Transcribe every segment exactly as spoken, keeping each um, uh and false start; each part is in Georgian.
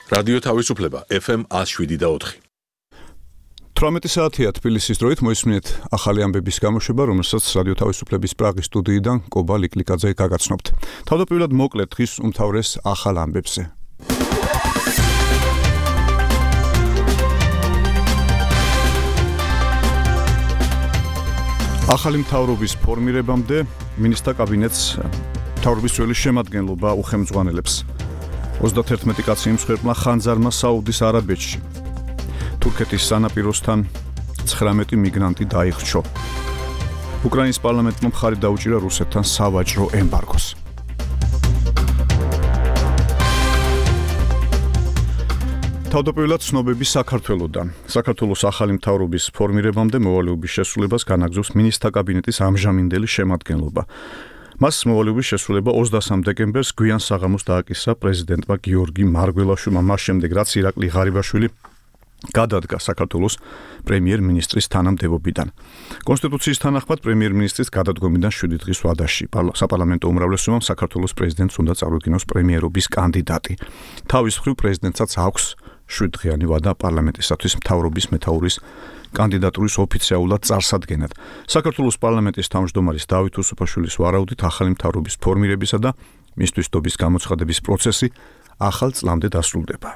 რადიო თავისუფლება ეფ ემ one oh seven და four. თვრამეტი საათია თბილისის დროით მოისმინეთ ახალი ამბების გამოშვება, რომელსაც რადიო თავისუფლების პრაღის სტუდიიდან კობა ლიკლიკაძე გაგაცნობთ. თავდაპირველად მოკლედ დღის უმთავრეს ახალ ამბებზე. ახალი მთავრობის ფორმირებამდე მინისტრთა კაბინეტს მთავრობის ძველი შემადგენლობა უხელმძღვანელებს. ოცდაათერთმეტი კაცი იმსხვერპლა ხანძარმა საუდის არაბეთში. თურქეთის სანაპიროსთან ცხრამეტი მიგრანტი დაიხრჩო. უკრაინის პარლამენტმა მხარი დაუჭირა რუსეთთან სავაჭრო ემბარგოს. თავდაპირველად ცნობები საქართველოდან. საქართველოს ახალი მთავრობის ფორმირებამდე მოვალეობის შესრულებას განაგრძობს მინისტრთა კაბინეტის ამჟამინდელი შემადგენლობა. მას მოვალეობის შესრულება ოცდასამ დეკემბერს გვიან საღამოს დააკისრა პრეზიდენტმა გიორგი მარგველაშვილმა, მას შემდეგ რაც ირაკლი ღარიბაშვილი გადადგა საქართველოს პრემიერ-მინისტრის თანამდებობიდან. კონსტიტუციის თანახმად პრემიერ-მინისტრის გადადგომიდან შვიდი დღის ვადაში საპარლამენტო უმრავლესობამ საქართველოს პრეზიდენტს უნდა წარუდგინოს პრემიერობის კანდიდატი. თავის მხრივ პრეზიდენტსაც აქვს შვიდდღიანი ვადა პარლამენტისათვის მთავრობის მეთაურის კანდიდატურის ოფიციალურად წარსადგენად. საქართველოს პარლამენტის თავმჯდომარის დავით უსუფაშვილის ვარაუდით ახალი მთავრობის ფორმირებისა და მისთვის დობის გამოცხადების პროცესი ახალ წლამდე დასრულდება.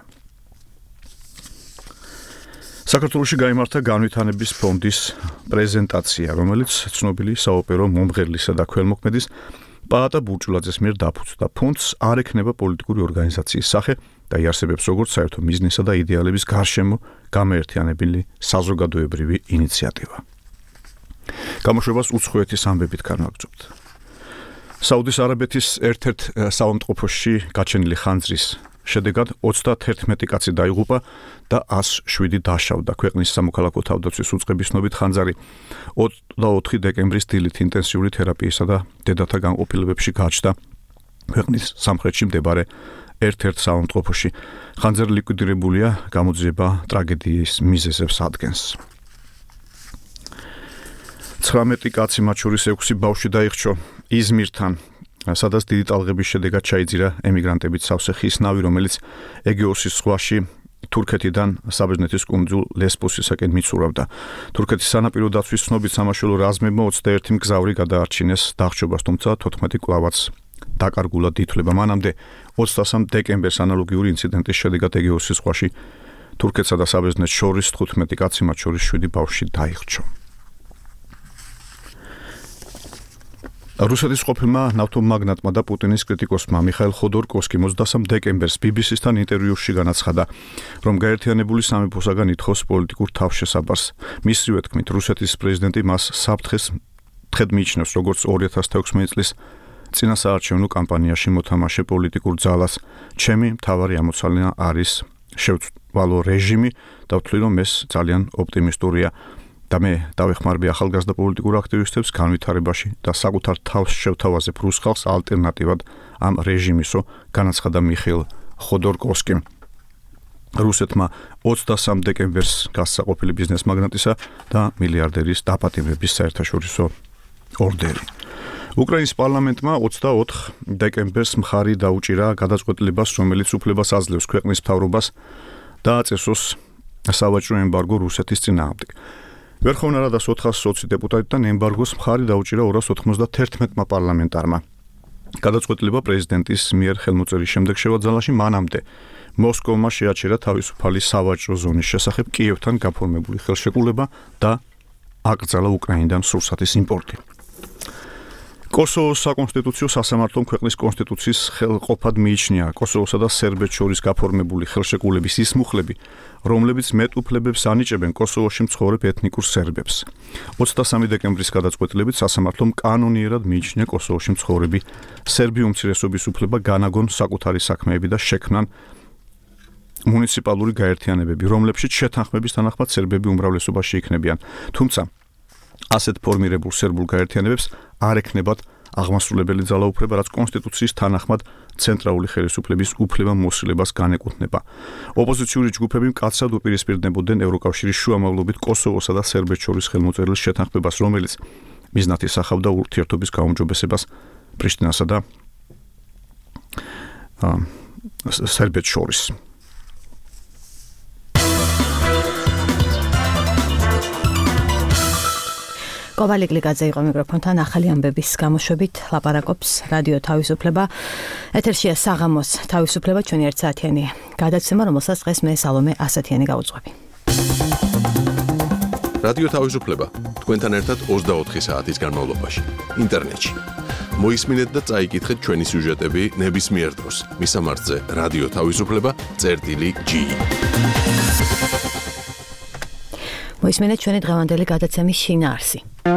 საქართველოში გაიმართა განვითარების ფონდის პრეზენტაცია, რომელიც ცნობილი საოპერო მომღერლისა და ქველმოქმედის პაატა ბურჭულაძეს მიერ დაფუძნდა. ფონდს არ ექნება პოლიტიკური ორგანიზაციის სახე და იარსებებს როგორც საერთო მიზნისა და იდეალების გარშემო გამაერთიანებელი საზოგადოებრივი ინიციატივა. გამოშვებას უცხოეთის ამბებით განვაგრძობთ. საუდის არაბეთის ერთ-ერთ საავადმყოფოში გაჩენილი ხანძრის შედეგად ოცდაათერთმეტი კაცი დაიღუპა და ას შვიდი დაშავდა. ქვეყნის სამოქალაქო თავდაცვის უწყების ცნობით ხანძარი ოცდაოთხი დეკემბრის დილით ინტენსიური თერაპიისა და დედათა განყოფილებებში გაჩნდა ქვეყნის სამხრეთში მდებარე ერთ-ერთ საავადმყოფოში. ხანძარი ლიკვიდირებულია, გამოძიება ტრაგედიის მიზეზებს ადგენს. ცხრამეტი კაცი, მათ შორის ექვსი ბავშვი დაიხრჩო იზმირთან, სადაც დიდი ტალღების შედეგად ჩაიძირა ემიგრანტებით სავსე ხის ნავი, რომელიც ეგეოსის ზღვაში თურქეთიდან საბერძნეთის კუნძულ ლესბოსისაკენ მიცურავდა. თურქეთის სანაპირო დაცვის ცნობით სამაშველო რაზმებმა ოცდაერთი მგზავრი გადაარჩინეს დახჭობას, თუმცა თოთხმეტი კვლავაც დაკარგულად ითვლება. მანამდე ოცდასამ დეკემბერს ანალოგიური ინციდენტის შედეგად ეგეოსის ზღვაში თურქეთსა და საბერძნეთს შორის თხუთმეტი კაცი, მათ შორის შვიდი ბავშვი დაიხრჩო. რუსეთის ყოფილმა ნავთობმაგნატმა და პუტინის კრიტიკოსმა მიხაილ ხოდორკოვსკიმ ოცდასამ დეკემბერს ბი ბი სისთან ინტერვიუში განაცხადა, რომ გაერთიანებული სამეფოსაგან ითხოვს პოლიტიკურ თავშესაბარს. მისივე თქმით, რუსეთის პრეზიდენტი მას საფრთხეს თხედ მიიჩნევს, როგორც ორი ათას თექვსმეტი წლის წინასაარჩევნო კამპანიაში მოთამაშე პოლიტიკურ ძალას. ჩემი მთავარი ამოცანა არის შევცვალო რეჟიმი და ვთვლი, რომ ეს ძალიან ოპტიმისტურია. და მე დავეხმარები ახალგაზრდა პოლიტიკურ აქტივისტებს განვითარებაში და საკუთარ თავს შევთავაზებ რუს ხალხს ალტერნატივად ამ რეჟიმისო, განაცხადა მიხეილ ხოდორკოვსკიმ. რუსეთმა ოცდასამ დეკემბერს გასცა ყოფილი ბიზნეს მაგნატისა და მილიარდერის დაპატიმრების საერთაშორისო ორდერი. უკრაინის პარლამენტმა ოცდაოთხ დეკემბერს მხარი დაუჭირა გადაწყვეტილებას, რომელიც უფლებას აძლევს ქვეყნის მთავრობას დააწესოს სავაჭრო ემბარგო რუსეთის წინააღმდეგ. ვერხოვნა რადას ოთხასი ოცი დეპუტატიდან ემბარგოს მხარი დაუჭირა ორას ოთხმოცდათერთმეტმა პარლამენტარმა. გადაწყვეტილება პრეზიდენტის მიერ ხელმოწერის შემდეგ შევაძალაში, მანამდე მოსკოვმა შეაჩერა თავისუფალი სავაჭრო ზონის შესახებ კიევთან გაფორმებული ხელშეკრულება და აკრძალა უკრაინიდან სურსათის იმპორტი. კოსოვოს საკონსტიტუციო სასამართლომ ქვეყნის კონსტიტუციის ხელყოფად მიიჩნია კოსოვოსა და სერბეთს შორის გაფორმებული ხელშეკრულების ის მუხლები, რომლებიც მეტ უფლებებს ანიჭებენ კოსოვოში მცხოვრებ ეთნიკურ სერბებს. ოცდასამი დეკემბრის გადაწყვეტილებით სასამართლომ კანონიერად მიიჩნია კოსოვოში მცხოვრები სერბი უმცირესობის უფლება განაგონ საკუთარი საქმეები და შექმნან მუნიციპალური გაერთიანებები, რომლებშიც შეთანხმების თანახმად სერბები უმრავლესობაში იქნებიან. თუმცა ასეთ ფორმირებულ სერბულ გაერთიანებებს არ ექნებათ აღმასრულებელი ძალაუფლება, რაც კონსტიტუციის თანახმად ცენტრალური ხელისუფლების უფლება მოსილებას განეკუთვნება. ოპოზიციური ჯგუფები მკაცრად უპირისპირდებოდნენ ევროკავშირის შუამავლობით კოსოვოსა და სერბეთს შორის ხელმოწერილ შეთანხმებას, რომელიც მიზნად ისახავდა ურთიერთობის გაუმჯობესებას პრიშტინასა და სერბეთს შორის. კოვალი გლიკაძე იყო მიკროფონთან ახალი ამბების გამოშვებით ლაპარაკობს რადიო თავისუფლება. ეთერშია საღამოს თავისუფლება ჩვენი ერთ საათიანი გადაცემა, რომელსაც დღეს მე სალომე ასათიანი გავუძღვები. რადიო თავისუფლება თქვენთან ერთად ოცდაოთხი საათის განმავლობაში ინტერნეტში. მოისმინეთ და წაიკითხეთ ჩვენი სიუჟეტები ნებისმიერ დროს. მისამართზე რადიო თავისუფლება წერტილი ჯი. მოისმინეთ ჩვენი დღევანდელი გადაცემის შინაარსი.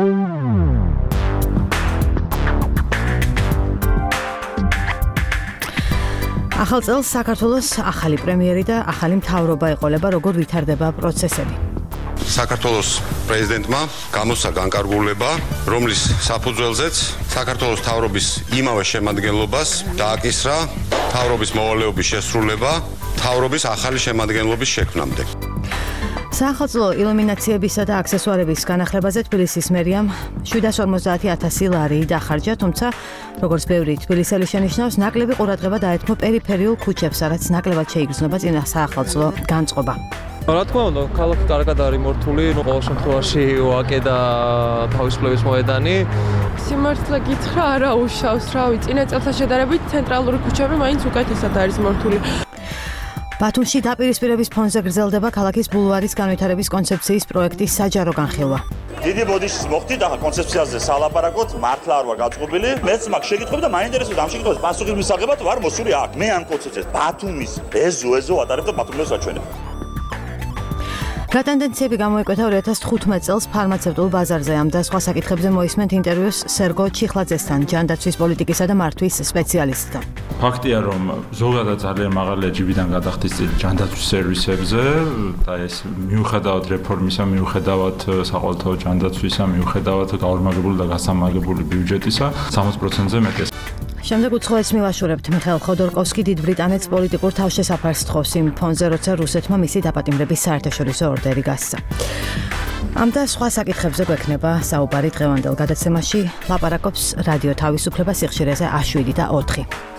ახალ წელს საქართველოს ახალი პრემიერი და ახალი მთავრობა ეყოლება, როგორ ვითარდება პროცესები. საქართველოს პრეზიდენტმა გამოსცა განკარგულება, რომლის საფუძველზეც საქართველოს მთავრობის იმავე შემადგენლობას დააკისრა მთავრობის მოვალეობის შესრულება მთავრობის ახალი შემადგენლობის შექმნამდე. საახალწლო ილუმინაციებისა და აქსესუარების განახლებაზე თბილისის მერიამ შვიდას ორმოცდაათი ათასი ლარი დახარჯა, თუმცა როგორც ბევრი თბილისელი შენიშნავს, ნაკლები ყურადღება დაეთმო პერიფერიულ ქუჩებს, რაც ნაკლებად შეიგრძნობა წინა საახალწლო განწყობა. რა თქმა უნდა, ქალაქი კარგად არის მორთული, ნუ ყოველ შემთხვევაში ვაკე და თავისუფლების მოედანი. სიმართლე გითხრა, არა უშავს, რავი, წინა წელთან შედარებით ცენტრალური ქუჩები მაინც უკეთესად არის მორთული. ბათუმში დაპირისპირების ფონზე გრძელდება ქალაქის ბულვარის განვითარების კონცეფციის პროექტის საჯარო განხილვა. დიდი ბოდიშის მოხდით, ახლა კონცეფციაზე სალაპარაკოთ, მართლა არ ვარ გაწყობილი. მეც მაგ შეკითხვები და მაინტერესებს ამ შეკითხვებს პასუხის მისაღებად ვარ მოსული აქ. მე ამ კონცეფციას ბათუმის ეზო ეზო ატარებ და ბათუმს ვაჩვენებ. რა ტენდენციები გამოიკვეთა ორი ათას თხუთმეტ წელს ფარმაცევტულ ბაზარზე? ამ და სხვა საკითხებზე მოისმენთ ინტერვიუს სერგო ჩიხლაძესთან, ჯანდაცვის პოლიტიკისა და მართვის სპეციალისტთან. ფაქტია, რომ ზოგადად ძალიან მაღალია ჯიბიდან გადახდის წილი ჯანდაცვის სერვისებზე და ეს მიუხედავად რეფორმისა, მიუხედავად საყოველთაო ჯანდაცვისა, მიუხედავად გაორმაგებული და გასამაგებული ბიუჯეტისა, სამოცი პროცენტზე მეტია. შემდეგ უცხოეთს მივაშურებთ. მიხეილ ხოდორკოვსკი დიდ ბრიტანეთს პოლიტიკურ თავშესაფარს თხოვს იმ ფონზე, როცა რუსეთმა მისი დაპატიმრების საერთაშორისო ორდერი გასცა. ამ და სხვა საკითხებზე გვექნება საუბარი დღევანდელ გადაცემაში. ლაპარაკობს რადიო თავისუფლება სიხშირეზე შვიდი და ოთხი.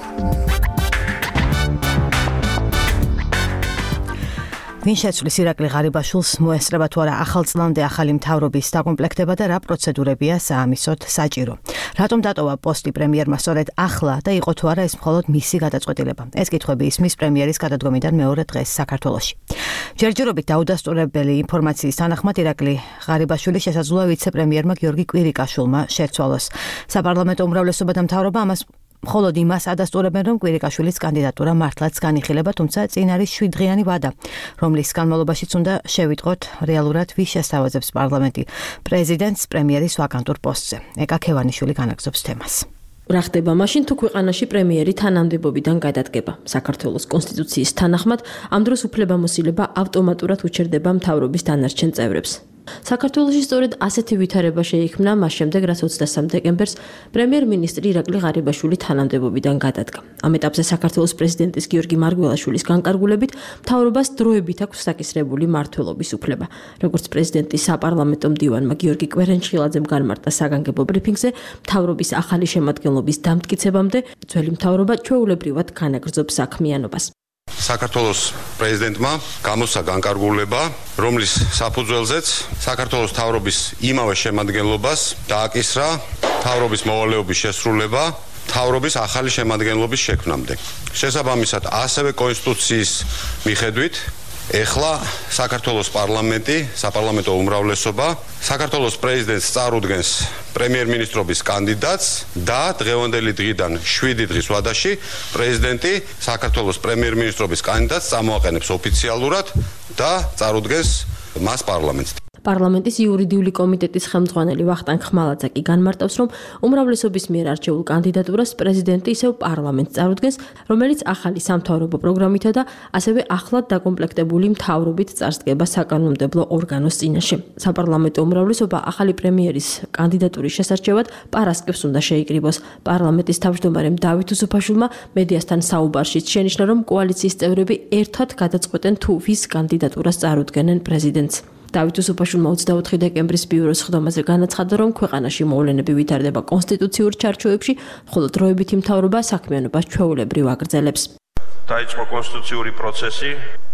ვინ შეცვლის ირაკლი ღარიბაშვილს, მოესწრება თუ არა ახალწლამდე ახალი მთავრობის დაკომპლექტება და რა პროცედურებია საამისოდ საჭირო. რატომ დატოვა პოსტი პრემიერმა სწორედ ახლა და იყო თუ არა ეს მხოლოდ მისი გადაწყვეტილება? ეს კითხვები ისმის პრემიერის გადადგომიდან მეორე დღეს საქართველოში. ჯერჯერობით დაუდასტურებელი ინფორმაციის თანახმად ირაკლი ღარიბაშვილი შესაძლოა ვიცე-პრემიერმა გიორგი კვირიკაშვილმა შეცვალოს. საპარლამენტო უმრავლესობა და მთავრობა ამას მხოლოდ იმას ადასტურებენ, რომ კვირიკაშვილის კანდიდატურა მართლაც განიხილება, თუმცა წინ არის შვიდდღიანი ვადა, რომლის განმავლობაშიც უნდა შევიტყოთ რეალურად ვის შესთავაზებს პარლამენტი პრეზიდენტს პრემიერის ვაკანტურ პოსტზე. ეკა ქევანიშვილი განაგზობს თემას. რა ხდება მაშინ, თუ ქვეყანაში პრემიერი თანამდებობიდან გადადგება? საქართველოს კონსტიტუციის თანახმად ამ დროს უფლებამოსილება ავტომატურად უჩერდება მთავრობის დანარჩენ წევრებს. საქართველოში სწორედ ასეთი ვითარება შეიქმნა მას შემდეგ, რაც ოცდასამ დეკემბერს პრემიერ-მინისტრი ირაკლი ღარიბაშვილი თანამდებობიდან გადადგა. ამ ეტაპზე საქართველოს პრეზიდენტის გიორგი მარგველაშვილის განკარგულებით მთავრობას დროებით აქვს საკისრებული მმართველობის უფლება. როგორც პრეზიდენტის საპარლამენტო მდივანმა გიორგი კვერენჩხილაძემ განმარტა საგანგებო ბრიფინგზე, მთავრობის ახალი შემადგენლობის დამტკიცებამდე ძველი მთავრობა ჩვეულებრივად განაგრძობს საქმიანობას. საქართველოს პრეზიდენტმა გამოსცა განკარგულება, რომლის საფუძველზეც საქართველოს მთავრობის იმავე შემადგენლობას დააკისრა მთავრობის მოვალეობის შესრულება მთავრობის ახალი შემადგენლობის შექმნამდე. შესაბამისად, ასევე კონსტიტუციის მიხედვით ეხლა საქართველოს პარლამენტი, საპარლამენტო უმრავლესობა საქართველოს პრეზიდენტს წარუდგენს პრემიერ-მინისტრობის კანდიდატს და დღევანდელი დღიდან შვიდი დღის ვადაში პრეზიდენტი საქართველოს პრემიერ-მინისტრობის კანდიდატს წამოაყენებს ოფიციალურად და წარუდგენს მას პარლამენტს. პარლამენტის იურიდიული კომიტეტის ხელმძღვანელი ვახტანგ ხმალაძე კი განმარტავს, რომ უმრავლესობის მიერ არჩეულ კანდიდატურას პრეზიდენტი ისევ პარლამენტს წარუდგენს, რომელიც ახალი სამთავრობო პროგრამითა და ასევე ახლად დაკომპლექტებული მთავრობით წარსდგება საკანონმდებლო ორგანოს წინაშე. საპარლამენტო უმრავლესობა ახალი პრემიერის კანდიდატურის შესარჩევად პარასკევს უნდა შეიკრიბოს. პარლამენტის თავმჯდომარემ დავით უსუფაშვილმა მედიასთან საუბარშიც შენიშნა, რომ კოალიციის წევრები ერთად გადაწყვეტენ თუ ვის კანდიდატურას წარუდგენენ პრეზიდენტს. დავით უსუფაშვილმა ოცდაოთხი დეკემბრის ბიუროს სხდომაზე განაცხადა, რომ ქვეყანაში მოვლენები ვითარდება კონსტიტუციურ ჩარჩოებში, ხოლო დროებითი მთავრობა საქმიანობას ჩვეულებრივ აგრძელებს. დაიწყო კონსტიტუციური პროცესი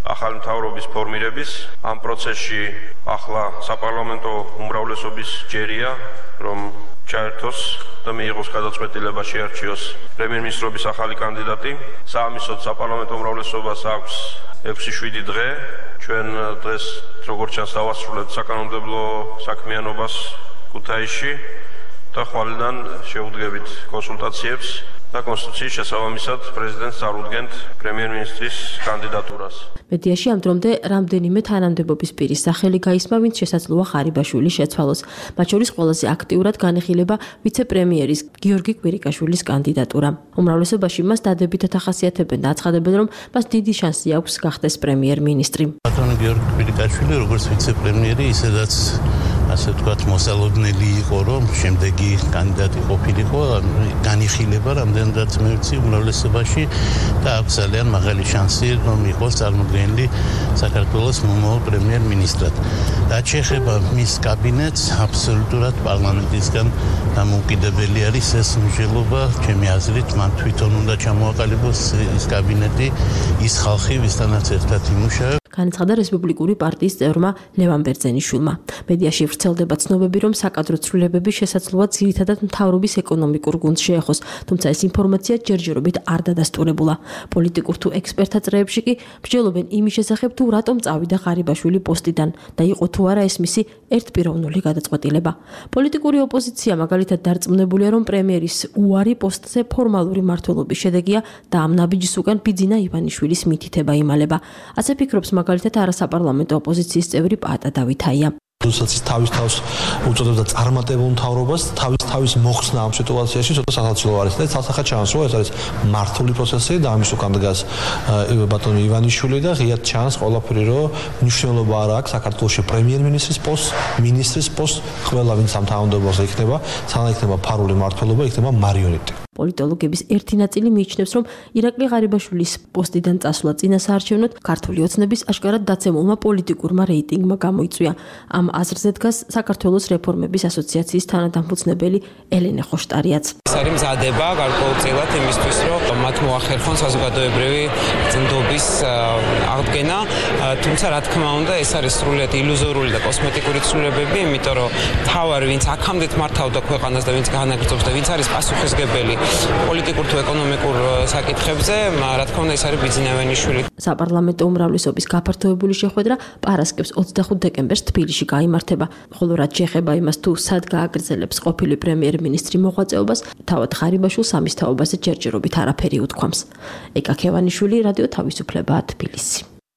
ახალი მთავრობის ფორმირების. ამ პროცესში ახლა საპარლამენტო უმრავლესობის ჯერია, რომ ჩაერთოს და მიიღოს გადაწყვეტილება შეარჩიოს პრემიერ-მინისტრობის ახალი კანდიდატი. საამისოდ საპარლამენტო უმრავლესობას აქვს ექვსი შვიდი დღე. ჩვენ დღეს როგორც ჩანს დავასრულებთ საკანონმდებლო საქმიანობას ქუთაისში და ხვალიდან შევუდგებით კონსულტაციებს და კონსტიტუციის შესაბამისად პრეზიდენტს წარუდგენთ პრემიერ-მინისტრის კანდიდატურას. მედიაში ამ დრომდე რამდენიმე თანამდებობის პირის სახელი გაისმა, ვინც შესაძლოა ღარიბაშვილის შეცვალოს. მათ შორის ყველაზე აქტიურად განიხილება ვიცე-პრემიერის გიორგი კვირიკაშვილის კანდიდატურა. უმრავლესობაში მას დადებითად ახასიათებენ და აცხადებენ, რომ მას დიდი შანსი აქვს გახდეს პრემიერ-მინისტრი. ბატონო გიორგი კვირიკაშვილი როგორც ვიცე-პრემიერი, ისედაც ასე ვთქვათ, მოსალოდნელი იყო, რომ შემდეგი კანდიდატი ყოფილიყო, განიხილება რამდენადაც მე ვიცი უმრავლესობაში და აქვს ძალიან მაღალი შანსი, რომ იყოს წარმოდგენილი საქართველოს მომავალ პრემიერ-მინისტრად. რაც შეეხება მის კაბინეტს, აბსოლუტურად პარლამენტისგან დამოუკიდებელი არის ეს მსჯელობა, ჩემი აზრით, მან თვითონ უნდა ჩამოაყალიბოს ის კაბინეტი, ის ხალხი, ვისთანაც ერთად იმუშავებს. განაცხადა რესპუბლიკური პარტიის წევრმა ლევან ბერძენიშვილმა. მედიაში ვრცელდება ცნობები, რომ საკადრო ცვლილებები შესაძლოა ძირითადად მთავრობის ეკონომიკურ გუნდს შეეხოს, თუმცა ეს ინფორმაცია ჯერჯერობით არ დადასტურებულა. პოლიტიკურ თუ ექსპერტთა წრეებში კი მსჯელობენ იმის შესახებ, თუ რატომ წავიდა ღარიბაშვილი პოსტიდან და იყო თუ არა ეს მისი ერთპიროვნული გადაწყვეტილება. პოლიტიკური ოპოზიცია მაგალითად დარწმუნებულია, რომ პრემიერის უარი პოსტზე ფორმალური მმართველობის შედეგია და ამ ნაბიჯის უკან ბიძინა ივანიშვილის მითითება იმალება. ასე ფიქრობს მაგალითად არასაპარლამენტო ოპოზიციის წევრი პაატა დავითაია. როდესაც ის თავის თავს უწოდებდა წარმატებულ მთავრობას, თავის თავის მოხსნა ამ სიტუაციაში ცოტა სასაცილო არის და ცალსახად ჩანს, რომ ეს არის მართული პროცესი და ამის უკან დგას ბატონი ივანიშვილი და ღიად ჩანს ყველაფერი, რომ მნიშვნელობა არ აქვს საქართველოში პრემიერ-მინისტრის პოსტს, მინისტრის პოსტს, ყველა ვინც ამ თანამდებობაზე იქნება, სანამ იქნება ფარული მმართველობა, იქნება მარიონეტი. პოლიტოლოგების ერთი ნაწილი მიიჩნევს, რომ ირაკლი ღარიბაშვილის პოსტიდან წასვლა წინასაარჩევნოდ ქართული ოცნების აშკარად დაცემულმა პოლიტიკურმა რეიტინგმა გამოიწვია. ამ აზრზე დგას საქართველოს რეფორმების ასოციაციის თანადამფუძნებელი ელენე ხოშტარიაც. ეს არის მზადება გარკვეულწილად იმისთვის, რომ მათ მოახერხონ საზოგადოებრივი წმდობის აღდგენა, თუმცა რა თქმა უნდა, ეს არის სრულიად ილუზორული და კოსმეტიკური ცვლილებები, იმიტომ რომ თავარი ვინც აქამდე მართავდა ქვეყანას და ვინც განაგრძობს და ვინც არის პასუხისმგებელი პოლიტიკურ თუ ეკონომიკურ საკითხებზე, რა თქმა უნდა, ეს არის ბიძინა ივანიშვილი. საპარლამენტო უმრავლესობის გაფართოებული შეხვედრა პარასკევს ოცდახუთ დეკემბერს თბილისში გაიმართება. ხოლო რაც შეეხება იმას, თუ სად გააგრძელებს ყოფილი პრემიერ-მინისტრი მოღვაწეობას, თავად ღარიბაშვილს ამის თაობაზე ჯერჯერობით არაფერი უთქვამს. ეკა ქევანიშვილი, რადიო თავისუფლება, თბილისი.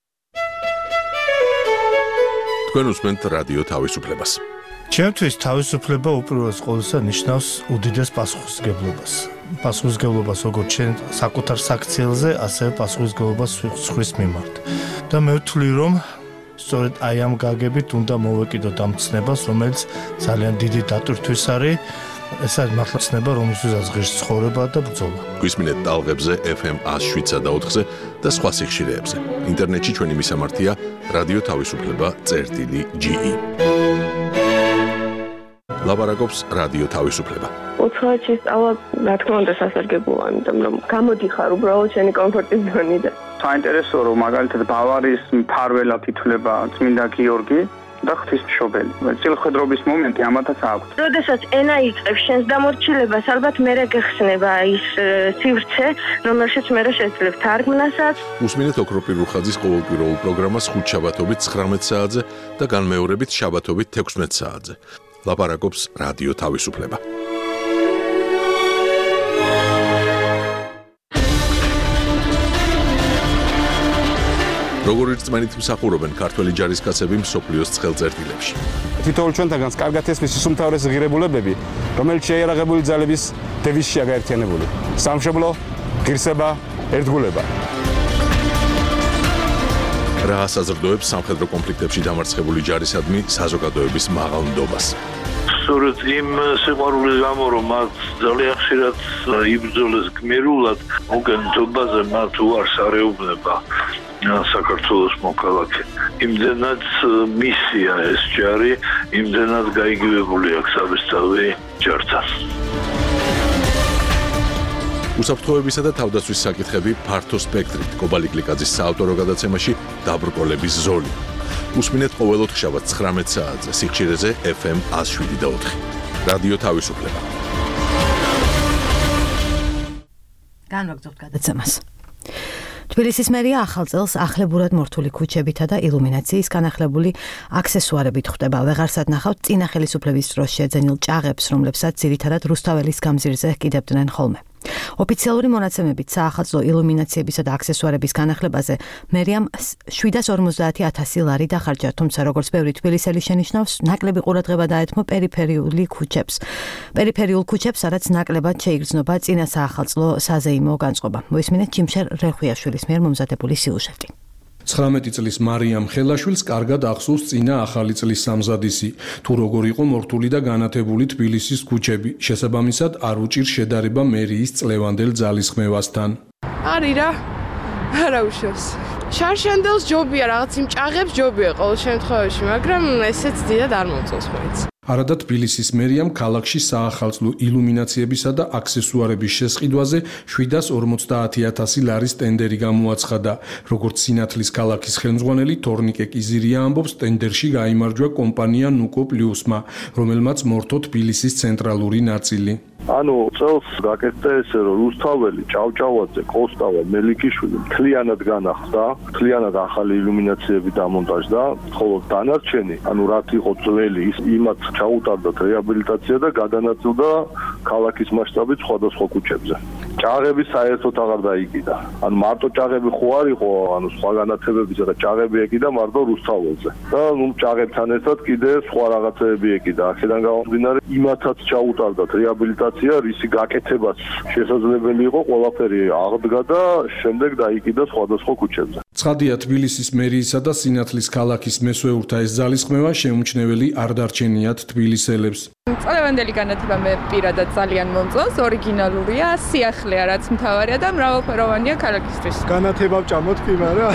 თქვენ უსმენთ რადიო თავისუფლებას. ჩემთვის თავისუფლება უპირველეს ყოვლისა ნიშნავს უდიდეს პასუხისმგებლობას. პასუხისმგებლობას როგორც ჩვენ საკუთარ საქციელზე, ასევე პასუხისმგებლობას სხვის მიმართ. და მე ვთვლი, რომ სწორედ აი ამ გაგებით უნდა მოვეკიდოთ ამ ცნებას, რომელიც ძალიან დიდი დატვირთვის არის. ეს არის მართლა ცნება, რომელსაც ღირს ცხოვრება და ბრძოლა. გვისმინეთ ტალღებზე ეფ ემ ათს შვიდსა და ოთხზე და სხვა სიხშირეებზე. ინტერნეტში ჩვენი მისამართია რადიო თავისუფლება წერტილი ჯი ი. ლაპარაკობს რადიო თავისუფლება. უცხოეთში სწავლა, რა თქმა უნდა, სასარგებლოა, იმიტომ რომ გამოდიხარ უბრალოდ შენი კომფორტის ზონიდან. საინტერესოა, რომ მაგალითად ბავარიის მფარველად ითვლება წმინდა გიორგი და ღვთისმშობელი. წილხედრობის მომენტი ამათაც აქვს. როდესაც ენა იწყებს შენს დამორჩილებას, ალბათ მერე გეხსნება ის სივრცე, რომელშიც მერე შეძლებ თარგმნასაც. უსმინეთ ოქროპირ რუხაძის ყოველკვირეულ პროგრამას ხუთ შაბათობით ცხრამეტ საათზე და განმეორებით შაბათობით თექვსმეტ საათზე. ლაპარაკობს რადიო თავისუფლება. როგორ რწმენით მსახურობენ ქართველი ჯარისკაცები მსოფლიოს ცხელწერტილებში. თითოეულ ჩვენთანაც კარგად ესმის ის უმთავრესი ღირებულებები, რომელიც შეიარაღებული ძალების დევიზშია გაერთიანებული. სამშობლო, ღირსება, ერთგულება. რა საზრდოებს სამხედრო კონფლიქტებში დამარცხებული ჯარისადმი საზოგადოების მაღალ ნდობას. სწორედ იმ სიყვარულის გამო, რომ მათ ძალიან ხშირად იბრძოლეს გმირულად, მოგენთობაზე მათ უარს არეუბნება საქართველოს მოქალაქე. იმდენად მისია ეს ჯარი, იმდენად გაიგივებული აქვს საბესწავი ჯართან. უსაფრთხოებისა და თავდაცვის საკითხები ფართო სპექტრით კობალი კლიკაძის საავტორო გადაცემაში დაბრკოლების ზოლი. უსმინეთ ყოველდღიურად ცხრამეტ საათზე სიხშირეზე ეფ ემ one oh seven point four. რადიო თავისუფლება. განვაგრძობთ გადაცემას. თბილისის მერია ახალ წელს ახლებურად მორთული ქუჩებითა და ილუმინაციის განახლებული აქსესუარებით ხვდება. ვეღარსად ნახავთ წინა ხელისუფლების დროს შეძენილ ჭაღებს, რომლებსაც ძირითადად რუსთაველის გამზირზე კიდებდნენ ხოლმე. ოფიციალური მონაცემებით საახალწლო ილუმინაციებისა და აქსესუარების განახლებაზე მერიამ შვიდას ორმოცდაათი ათასი ლარი დახარჯა, თუმცა როგორც ბევრი თბილისელი შენიშნავს, ნაკლები ყურადღება დაეთმო პერიფერიული ქუჩებს. პერიფერიულ ქუჩებს, სადაც ნაკლებად შეიგრძნობა წინა საახალწლო საზეიმო განწყობა. მოისმინეთ ჯიმშერ რეხვიაშვილის მიერ მომზადებული სიუჟეტი. ცხრამეტი წლის მარიამ ხელაშვილს კარგად ახსოვს წინა ახალი წლის სამზადისი, თუ როგორ იყო მორთული და განათებული თბილისის ქუჩები, შესაბამისად არ უჭირს შედარება მერიის წლევანდელ ძალისხმევასთან. არის რა, არა უშავს. შარშანდელს ჯობია, რაღაც იმ ჭაღებს ჯობია ყოველ შემთხვევაში, მაგრამ ესეც დიდად არ მომწონს მაინც. არადა თბილისის მერიამ ქალაქში საახალწლო ილუმინაციებისა და აქსესუარების შესყიდვაზე შვიდას ორმოცდაათი ათასი ლარის ტენდერი გამოაცხადა. როგორც სინათლის ქალაქის ხელმძღვანელი თორნიკე კიზირია ამბობს, ტენდერში გაიმარჯვა კომპანია ნუკო პლუსმა, რომელმაც მორთო თბილისის ცენტრალური ნაწილი. ანუ წელს გაკეთდა ესე, რომ რუსთაველი, ჭავჭავაძე, კოსტავა, მელიქიშვილი მთლიანად განახლდა, მთლიანად ახალი ილუმინაციები დამონტაჟდა, ხოლო დანარჩენი, ანუ რაც იყო ძველი, ის იმათ ჩაუტარდათ რეაბილიტაცია და გადანაწილდა ქალაქის მასშტაბით სხვადასხვა ქუჩებზე. ჭაღები საერთოდ აღარ დაიკიდა. ანუ მარტო ჭაღები ხო არ იყო, ანუ სხვა განათებებისა და ჭაღები ეკიდა მარტო რუსთაველზე. და ნუ ჭაღებთან ერთად კიდე სხვა რაღაცეები ეკიდა. აქედან გამომდინარე, იმათაც ჩაუტარდათ რეაბილიტაცია, რისი გაკეთებაც შესაძლებელი იყო, ყველაფერი აღდგა და შემდეგ დაიკიდა სხვადასხვა ქუჩებზე. ცხადია, თბილისის მერიისა და სინათლის ქალაქის მესვეურთა ეს ძალისხმევა შეუმჩნეველი არ დარჩენიათ თბილისელებს. წლევანდელი განათება მე პირადად ძალიან მომწონს, ორიგინალურია, სიახლეა რაც მთავარია და მრავალფეროვანია ქალაქისთვის. განათება ვჭამოთ კი, მაგრამ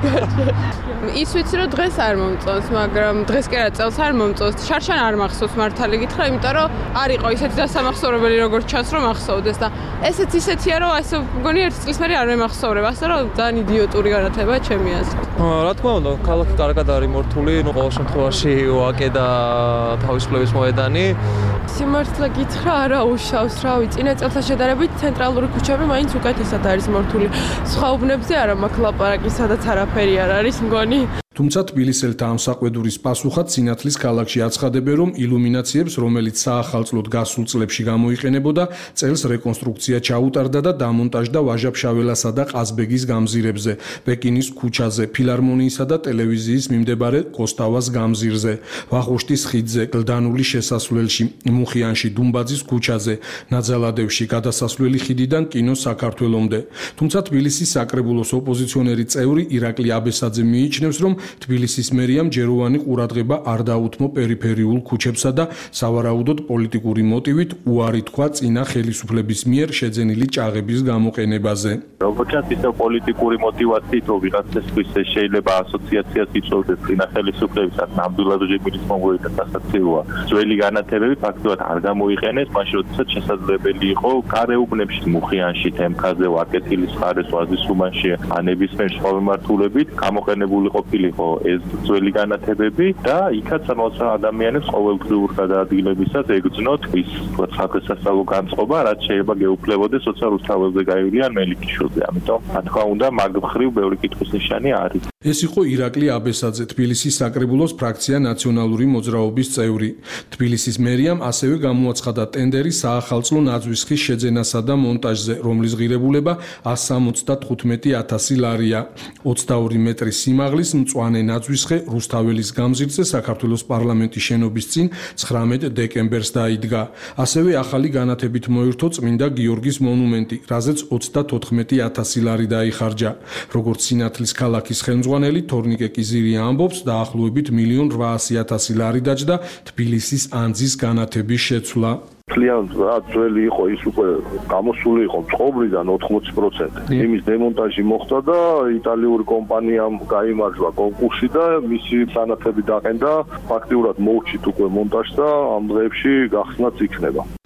ის ვიცი რომ დღეს არ მომწონს, მაგრამ დღეს კი რა წელს არ მომწონს. შარშან არ მახსოვს მართალი გითხრა, იმიტომ რომ არ იყო ისეთი დასამახსოვრებელი როგორც ჩანს რომ ახსოვდეს და ესეც ისეთია რომ ასე მგონი ერთი წლის მერე არ მემახსოვრებ, ასე რომ ძალიან იდიოტური განათება ჩემი აზრით. რა თქმა უნდა, ქალაქი კარგად არის მორთული, ნუ ყოველ შემთხვევაში ოაკე და თავისუფლების მოედანი. სიმართლე გითხრა, არა უშავს, რავი, წინა წელთან შედარებით ცენტრალური ქუჩები მაინც უკეთესად არის მორთული. სხვა უბნებზე არა მაქვს ლაპარაკი, სადაც არაფერი არ არის მგონი. თუმცა თბილისელთა ამ საყვედურის პასუხად სინათლის ქალაქში აცხადებენ, რომ ილუმინაციებს, რომელიც საახალწლოდ გასულ წლებში გამოიყენებოდა, წელს რეკონსტრუქცია ჩაუტარდა და დამონტაჟდა ვაჟა-ფშაველასა და ყაზბეგის გამზირებზე, პეკინის ქუჩაზე, ფილარმონიისა და ტელევიზიის მიმდებარე კოსტავას გამზირზე, ვახუშტის ხიდზე, გლდანული შესასვლელში, მუხიანში, დუმბაძის ქუჩაზე, ნაძალადევში, გადასასვლელი ხიდიდან კინო საქართველომდე. თუმცა თბილისის საკრებულოს ოპოზიციონერი წევრი ირაკლი აბესაძე მიიჩნევს, რომ თბილისის მერიამ ჯეროვანი ყურადღება არ დაუთმო პერიფერიულ ქუჩებსა და სავარაუდოდ პოლიტიკური მოტივით უარი თქვა წინა ხელისუფლების მიერ შეძენილი ჭაღების გამოყენებაზე. როგორც ისე პოლიტიკური მოტივაციით ვიღაცისთვის შეიძლება ასოციაციას იწვევდეს წინა ხელისუფლებისას ნამდვილად ჟებილის მომგვეთა სასაცილოა. ძველი განათებები ფაქტობრივად არ გამოიყენეს, მაშინ როდესაც შესაძლებელი იყო გარეუბნებში, მუხიანში, თემქაზე, ვაკეთილის მხარეს, ვაზის უბანში, ანებისმიერ სხვა მიმართულებით გამოყენებული ყოფილი ეს ძველი განათებები და იქაც ამოცა ადამიანებს ყოველდღიურ გადაადგილებისას ეგრძნოთ ის სახელმწიფო განწყობა, რაც შეიძლება გეუფლებოდეს როცა რუსთაველზე გაივლიან მელიქიშვილზე. ამიტომ რა თქმა უნდა, მაგ მხრივ ბევრი კითხვის ნიშანი არის. ეს იყო ირაკლი აბესაძე, თბილისის საკრებულოს ფრაქცია ნაციონალური მოძრაობის წევრი. თბილისის მერიამ ასევე გამოაცხადა ტენდერი საახალწლო ნაძვისხის შეძენასა და მონტაჟზე, რომლის ღირებულება one hundred seventy-five ათასი ლარია. ოცდაორი მეტრი სიმაღლის მწვანე ნაძვისხე რუსთაველის გამზირზე საქართველოს პარლამენტის შენობის წინ ცხრამეტ დეკემბერს დაიდგა. ასევე ახალი განათებით მოირთო წმინდა გიორგის მონუმენტი, რაზეც ოცდათოთხმეტი ათასი ლარი დაიხარჯა. როგორც სინათლის ქალაქის ხელმძღვანელი თორნიკე კიზირია ამბობს, დაახლოებით მილიონ რვაასი ათასი ლარი დაჯდა თბილისის ანძის განათების შეცვლა. მთლიანად რა ძველი იყო ის უკვე გამოსული იყო წყობრიდან ოთხმოცი პროცენტი. იმის დემონტაჟი მოხდა და იტალიური კომპანიამ გაიმარჯვა კონკურსი და მისი სანათები დაყენდა. ფაქტიურად მოუჩით უკვე მონტაჟს და ამ დღეებში გახსნაც იქნება.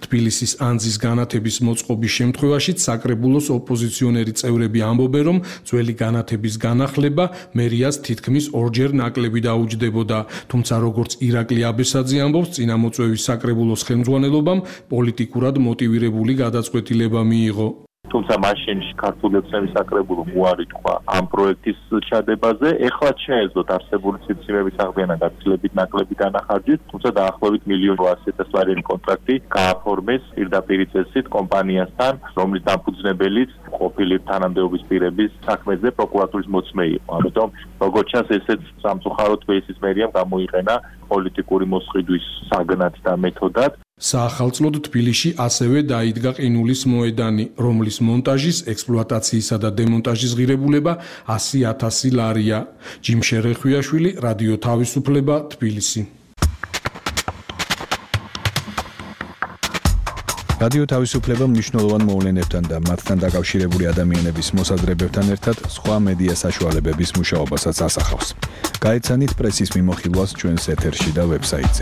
თბილისის ანძის განათების მოწყობის შემთხვევაში საკრებულოს ოპოზიციონერი წევრები ამბობენ, რომ ძველი განათების განახლება მერიას თითქმის ორჯერ ნაკლები დაუჯდებოდა. თუმცა როგორც ირაკლი აბესაძე ამბობს, წინამოწვევის საკრებულოს ხელმძღვანელობამ პოლიტიკურად მოტივირებული გადაწყვეტილება მიიღო. თუმცა მაშინ ქართული ოცნების საკრებულო უარი თქვა ამ პროექტის ჩადებაზე. ეხლა შეეძლოთ არსებული ციფრების აღდგენა გაცილებით ნაკლები დანახარჯით, თუმცა დაახლოებით მილიონ ორი ლარიანი კონტრაქტი გააფორმეს პირდაპირ წესით კომპანიასთან, რომლის დამფუძნებელიც ყოფილი თანამდებობის პირების საქმეზე პროკურატურის მოწმე იყო. ამიტომ როგორც ჩანს, ესეც სამწუხაროდ თბილისის მერიამ გამოიყენა პოლიტიკური მოსყიდვის საგნად და მეთოდად. საახალწლოდ თბილისში ასევე დაიდგა ყინულის მოედანი, რომლის მონტაჟის, ექსპლუატაციისა და დემონტაჟის ღირებულება ასი ათასი ლარია. ჯიმშე რეხვიაშვილი, რადიო თავისუფლება, თბილისი. რადიო თავისუფლება მნიშვნელოვან მოვლენებთან და მათთან დაკავშირებული ადამიანების მოსაზრებებთან ერთად სხვა მედია საშუალებების მუშაობასაც ასახავს. გაეცანით პრესის მიმოხილვას ჩვენს ეთერში და ვებსაიტზე.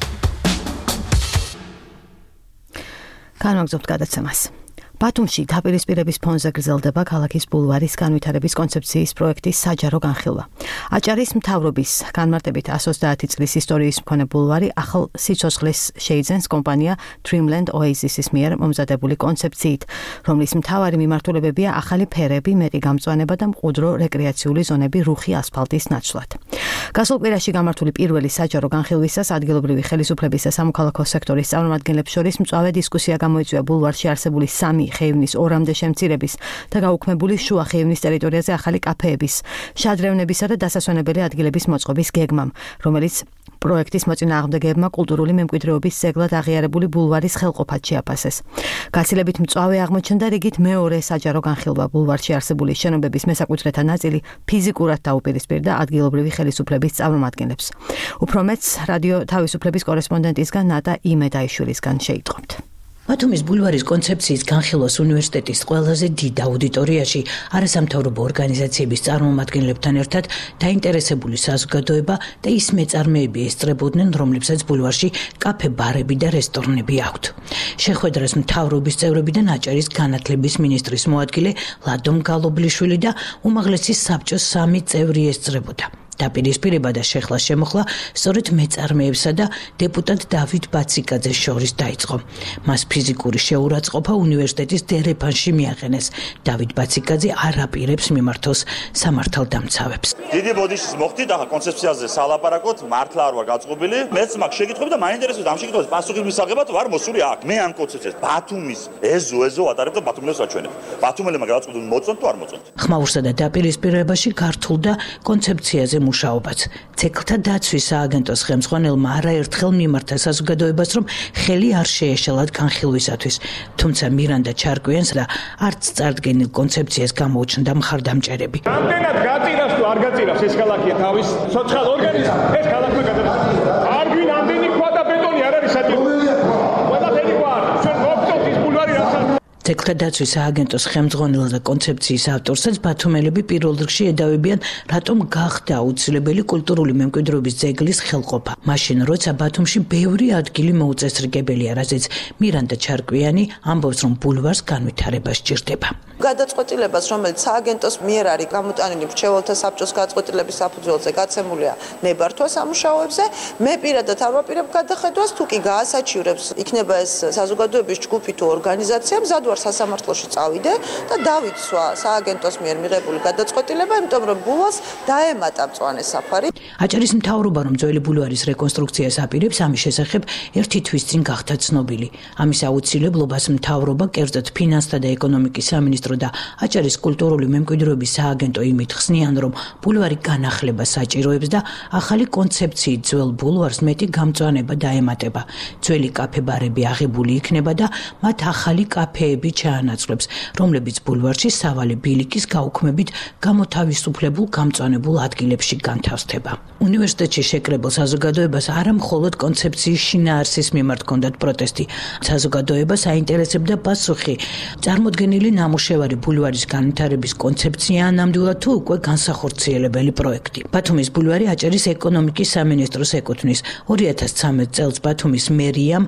განვაგრძობთ გადაცემას. ბათუმში დაპირისპირების ფონზე გრძელდება ქალაქის ბულვარის განვითარების კონცეფციის პროექტის საჯარო განხილვა. აჭარის მთავრობის განმარტებით εκατს ოცდაათი წლის ისტორიის მქონე ბულვარი ახალ სიცოცხლეს შეიძენს კომპანია Dreamland Oasis-ის მიერ მომზადებული კონცეფციით, რომლის მთავარი მიმართულებებია ახალი ფერები, მეტი გამწვანება და მყუდრო რეკრეაციული ზონები რუხი ასფალტის ნაცვლად. გასულ კვირაში გამართული პირველი საჯარო განხილვისას ადგილობრივი ხელისუფლების და სამოქალაქო სექტორის წარმომადგენლებს შორის მწვავე დისკუსია გამოიწვია ბულვარში არსებული სამი ხეივნის ორამდე შემცირების და გაუქმებული შუა ხეივნის ტერიტორიაზე ახალი კაფეების, შადრევნებისა და დასასვენებელი ადგილების მოწყობის გეგმამ, რომელიც პროექტის მოწინააღმდეგეებმა კულტურული მემკვიდრეობის ძეგლად აღიარებული ბულვარის ხელყოფად შეაფასეს. გაცილებით მწვავე აღმოჩნდა რიგით მეორე საჯარო განხილვა ბულვარში არსებული შენობების მესაკუთრეთა ნაწილი ფიზიკურად დაუპირისპირდა ადგილობრივი ხელისუფლების წარმომადგენლებს. უფრო მეც რადიო თავისუფლების კორესპონდენტისგან ნატა იმედაიშვილისგან შეიტყობთ. ბათუმის ბულვარის კონცეფციის განხილვას უნივერსიტეტის ყველაზე დიდ აუდიტორიაში არასამთავრობო ორგანიზაციების წარმომადგენლებთან ერთად დაინტერესებული საზოგადოება და ის მეწარმეები ესწრებოდნენ, რომლებსაც ბულვარში კაფე, ბარები და რესტორნები აქვთ. შეხვედრას მთავრობის წევრებიდან აჭარის განათლების მინისტრის მოადგილე ლადომ გალობლიშვილი და უმაღლესი საბჭოს სამი წევრი ესწრებოდა. დაპირისპირება და შეხლა შემოხლა სწორედ მეწარმეებსა და დეპუტატ დავით ბაციკაძეს შორის დაიწყო. მას ფიზიკური შეურაცხყოფა უნივერსიტეტის დერეფანში მიაყენეს. დავით ბაციკაძე არ აპირებს მიმართოს სამართალდამცავებს. დიდი ბოდიშის მოხდით, ახლა კონცეფციაზე სალაპარაკოთ, მართლა არ ვარ გაწყობილი. მეც მაგ შეკითხვები და მაინტერესებს ამ შეკითხვების პასუხის მისაღებად ვარ მოსული აქ. მე ამ კონცეფციას ბათუმის ეზო ეზო ვატარებ და ბათუმელს ვაჩვენებ. ბათუმელებმა გადაწყვეტილდნენ მოწონთ თუ არ მოწონთ. ხმაურსა და დაპირისპირებაში გართულდა კონცეფციაზე მუშაობაც. ცეკლთა დაცვის სააგენტოს ხელმძღვანელმა არაერთხელ მიმართა საზოგადოებას, რომ ხელი არ შეეშალათ განხილვისათვის. თუმცა მირანდა ჩარკვიანს და არც წარდგენილ კონცეფციას გამოუჩნდა მხარდამჭერები. რამდენად გაწირავს თუ არ გაწირავს ეს ქალაქია თავის სოციალ ორგანიზმს, ეს ქალაქმა გადაწყვეტა. არ გვინ ამდენი ქვა და ბეტონი არ არის საჭირო. ყველაფერი ყვა არის. ჩვენ მოვწონთ ის ბულვარი რასაც ცეკლთა დაცვის სააგენტოს ხელმძღვანელ და კონცეფციის ავტორსაც ბათუმელები პირველ რიგში ედავებიან, რატომ გახდა აუცილებელი კულტურული მემკვიდრეობის ძეგლის ხელყოფა. მაშინ, როცა ბათუმში ბევრი ადგილი მოუწესრიგებელია, რაზეც მირანდა ჩარკვიანი ამბობს, რომ ბულვარს განვითარება სჭირდება. გადაწყვეტილებას, რომელიც სააგენტოს მიერ არის გამოტანილი მრჩეველთა საბჭოს გადაწყვეტილების საფუძველზე გაცემულია ნებართვა სამუშაოებზე, მე პირადად არ ვაპირებ გადახედვას, თუ კი გაასაჩივრებს, იქნება ეს საზოგადოების ჯგუფი თუ ორგანიზაცია, მზად ვარ სასამართლოში წავიდე და დავიცვა სააგენტოს მიერ მიღებული გადაწყვეტილება, იმიტომ რომ ბულვარს დაემატა მწვანე საფარი. აჭარის მთავრობა, რომ ძველი ბულვარის რეკონსტრუქციას აპირებს, ამის შესახებ ერთი თვის წინ გახდა ცნობილი. ამის აუცილებლობას მთავრობა, კერძოდ ფინანსთა და ეკონომიკის სამინისტრო და აჭარის კულტურული მემკვიდრეობის სააგენტო იმით ხსნიან, რომ ბულვარი განახლება საჭიროებს და ახალი კონცეფციით ძველ ბულვარს მეტი გამწვანება დაემატება. ძველი კაფე-ბარები აღებული იქნება და მათ ახალი კაფეები ჩაანაცვლებს, რომლებიც ბულვარში სავალი ბილიკის გაუქმებით გამოთავისუფლებულ გამწვანებულ ადგილებში განთავსდება. უნივერსიტეტში შეკრებილ საზოგადოებას არა მხოლოდ კონცეფციის შინაარსის მიმართ ჰქონდათ პროტესტი. საზოგადოებას აინტერესებდა პასუხი, წარმოდგენილი ნამუშევარი ბულვარის განვითარების კონცეფცია ნამდვილად თუ უკვე განსახორციელებელი პროექტი. ბათუმის ბულვარი აჭარის ეკონომიკის სამინისტროს ეკუთვნის. ორი ათას ცხრამეტ წელს ბათუმის მერიამ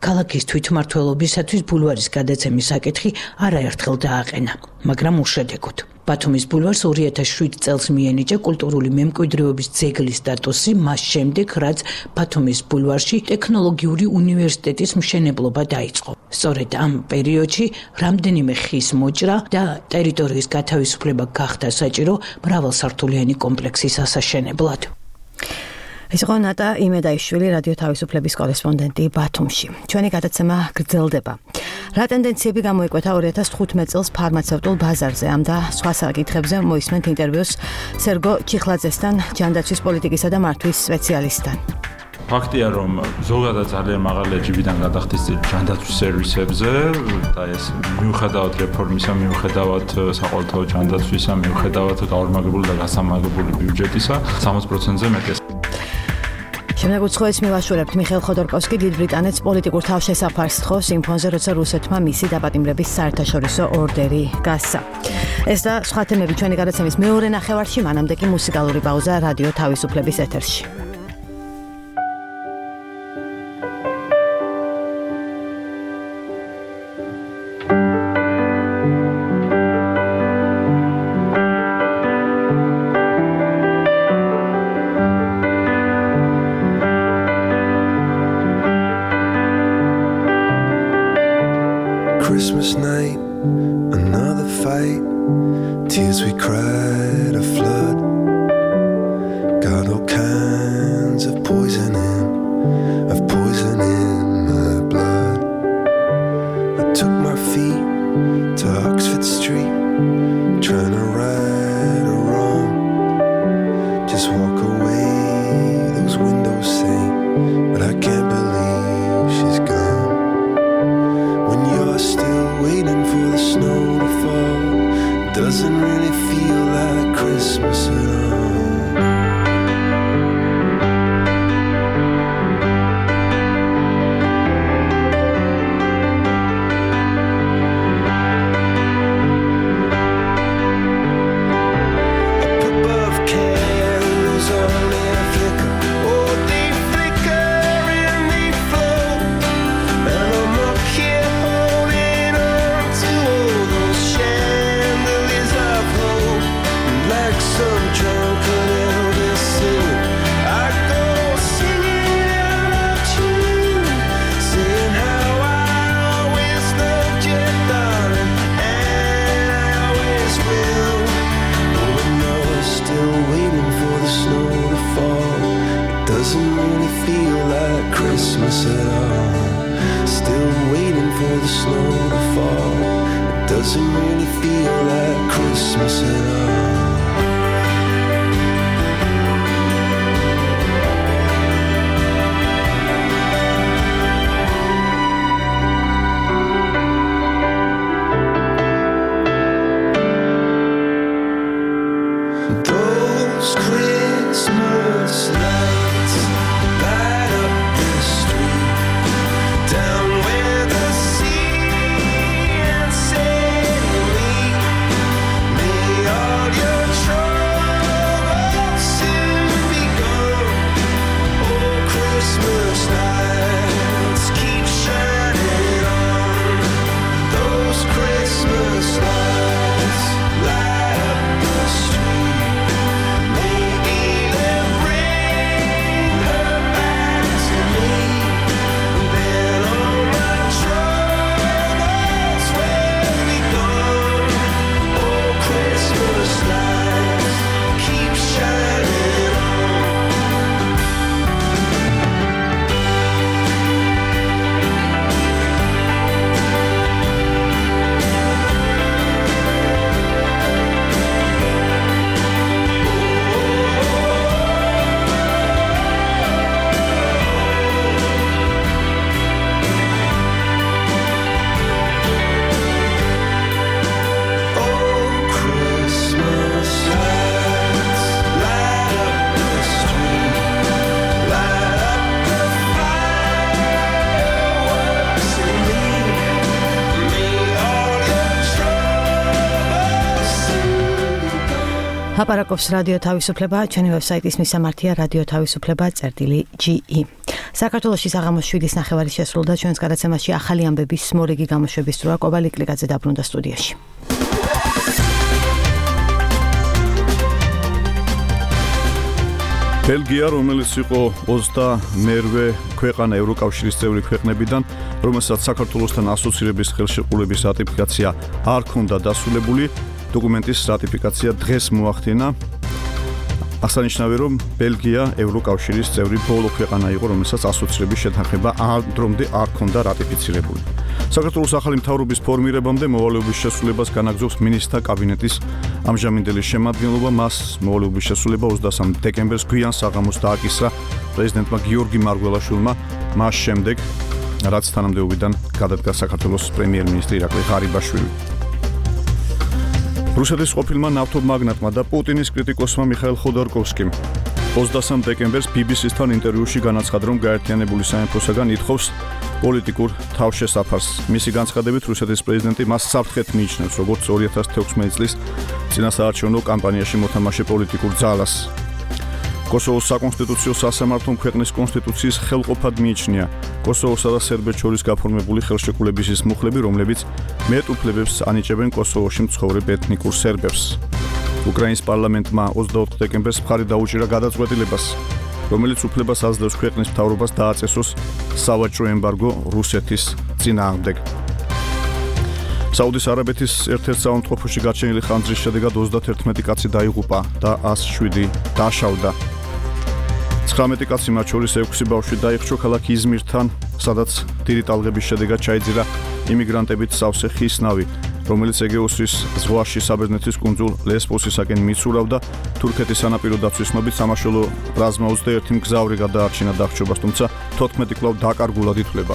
ქალაქის თვითმმართველობისათვის ბულვარის გადაცემის საკითხი არაერთხელ დააყენა, მაგრამ უშედეგოდ. ბათუმის ბულვარს ორი ათას შვიდ წელს მიენიჭა კულტურული მემკვიდრეობის ძეგლის სტატუსი, მას შემდეგ, რაც ბათუმის ბულვარში ტექნოლოგიური უნივერსიტეტის მშენებლობა დაიწყო. სწორედ ამ პერიოდში რამდენიმე ხის მოჭრა და ტერიტორიის გათავისუფლება გახდა საჭირო მრავალსართულიანი კომპლექსის ასაშენებლად. ეს იყო ნატა იმედაიშვილი რადიო თავისუფლების კორესპონდენტი ბათუმში. ჩვენი გადაცემა გრძელდება. რა ტენდენციები გამოიკვეთა ორი ათას თხუთმეტ წელს ფარმაცევტულ ბაზარზე? ამ და სხვა საკითხებზე მოისმენთ ინტერვიუს სერგო ჩიხლაძესთან, ჯანდაცვის პოლიტიკისა და მართვის სპეციალისტთან. ფაქტია, რომ ზოგადად ძალიან მაღალი ჯიბიდან გადახდის ჯანდაცვის სერვისებზე და ეს მიუხედავად რეფორმისა, მიუხედავად საყოველთაო ჯანდაცვისა, მიუხედავად გაორმაგებული და გასამაგრებული ბიუჯეტისა, სამოცი პროცენტზე მეტი. შემდეგ უცხოეთს მივაშურებთ მიხეილ ხოდორკოვსკი დიდ ბრიტანეთს პოლიტიკურ თავშესაფარს თხოვს იმ ფონზე, როცა რუსეთმა მისი დაპატიმრების საერთაშორისო ორდერი გასცა. ეს და სხვა თემები ჩვენი გადაცემის მეორე ნახევარში, მანამდე კი მუსიკალური პაუზა რადიო თავისუფლების ეთერში. Christmas night, another fight, tears we cried a flood, got all kinds of poison in, of poison in my blood. I took my feet to Oxford Street, trying to right a wrong, just walk away, those windows say, but I can't believe she's gone. When you're still waiting for the snow to fall, it doesn't really feel like Christmas at all. Up above candles only a flicker, oh they flicker and they float, and I'm up here holding on to all those chandeliers of hope, and like some drunken Elvis singing, I go singing out of tune, saying how I always loved you, darling, and I always will. But when you're still waiting for the snow to fall, it doesn't really feel like Christmas at all. Still waiting for the snow to fall, it doesn't really feel like Christmas at all. Those Christmas lights light up the street, down where the sea and sailing meet. May all your troubles soon be gone. Oh, Christmas lights keep shining on. Those Christmas lights light up the street. Maybe they'll bring her back to me. Then all my troubles will be gone. Oh, Christmas lights keep shining on. Oh, Christmas lights light up the street, light up the fireworks in me. May all your troubles soon be gone. აპარაკობს რადიო თავისუფლება, ჩვენი ვებსაიტის მისამართია რადიო თავისუფლება წერტილი ჯი ი. საქართველოში საღამოს შვიდის ნახევარი შესრულდა ჩვენს გადაცემაში ახალი ამბების მორიგი გამოშვების დროა. კობალი კლიკაძე დაბრუნდა სტუდიაში. ბელგია, რომელიც იყო ოცდამეერთე ქვეყანა ევროკავშირის წევრი ქვეყნებიდან, რომელსაც საქართველოსთან ასოცირების ხელშეყრილების რატიფიკაცია არ ჰქონდა დასრულებული, დოკუმენტის რატიფიკაცია დღეს მოახდინა. აღსანიშნავია, რომ ბელგია ევროკავშირის წევრი ბოლო ქვეყანა იყო, რომელსაც ასოცირების შეთანხმება ამ დრომდე არ ჰქონდა რატიფიცირებული. საქართველოს ახალი მთავრობის ფორმირებამდე მოვალეობის შესრულებას განაგრძობს მინისტრთა კაბინეტის ამჟამინდელი შემადგენლობა. მას მოვალეობის შესრულება ოცდასამ დეკემბერს გვიან საღამოს დააკისრა პრეზიდენტმა გიორგი მარგველაშვილმა, მას შემდეგ რაც თანამდებობიდან გადადგა საქართველოს პრემიერ-მინისტრი ირაკლი ღარიბაშვილი. რუსეთის ყოფილმა ნავთობმაგნატმა და პუტინის კრიტიკოსმა მიხაილ ხოდორკოვსკიმ ოცდასამ დეკემბერს ბი ბი სი-სთან ინტერვიუში განაცხადა, რომ გაერთიანებული სამეფოსაგან ითხოვს პოლიტიკურ თავშესაფარს. მისი განცხადებით, რუსეთის პრეზიდენტი მას საფრთხედ მიიჩნევს, როგორც ორი ათას თექვსმეტი წლის წინასაარჩევნო კამპანიაში მოთამაშე პოლიტიკურ ძალას. კოსოვოს საკონსტიტუციო სასამართლომ ქვეყნის კონსტიტუციის ხელყოფად მიიჩნია კოსოვოსა და სერბეთს შორის გაფორმებული ხელშეკრულების მუხლები, რომლებიც მეტ უფლებებს ანიჭებენ კოსოვოში მცხოვრებ ეთნიკურ სერბებს. უკრაინის პარლამენტმა ოცდაოთხ დეკემბერს მხარი დაუჭირა გადაწყვეტილებას, რომელიც უფლებას აძლევს ქვეყნის მთავრობას დააწესოს სავაჭრო ემბარგო რუსეთის წინააღმდეგ. საუდის არაბეთის ერთ-ერთ საავადმყოფოში გაჩენილი ხანძრის შედეგად ოცდათერთმეტი კაცი დაიღუპა და ას შვიდი დაშავდა. ცხრამეტი კაცი, მათ შორის ექვსი ბავშვი დაიხრჩო ქალაქ იზმირთან, სადაც დიდი ტალღების შედეგად ჩაიძირა იმიგრანტებით სავსე ხის ნავი, რომელიც ეგეოსის ზღვაში საბერძნეთის კუნძულ ლესბოსისაკენ მიცურავდა. თურქეთის სანაპირო დაცვის ცნობით სამაშველო პლაზმა ოცდაერთი მგზავრი გადაარჩინა დახჭობას, თუმცა თოთხმეტი კვლავ დაკარგულად ითვლება.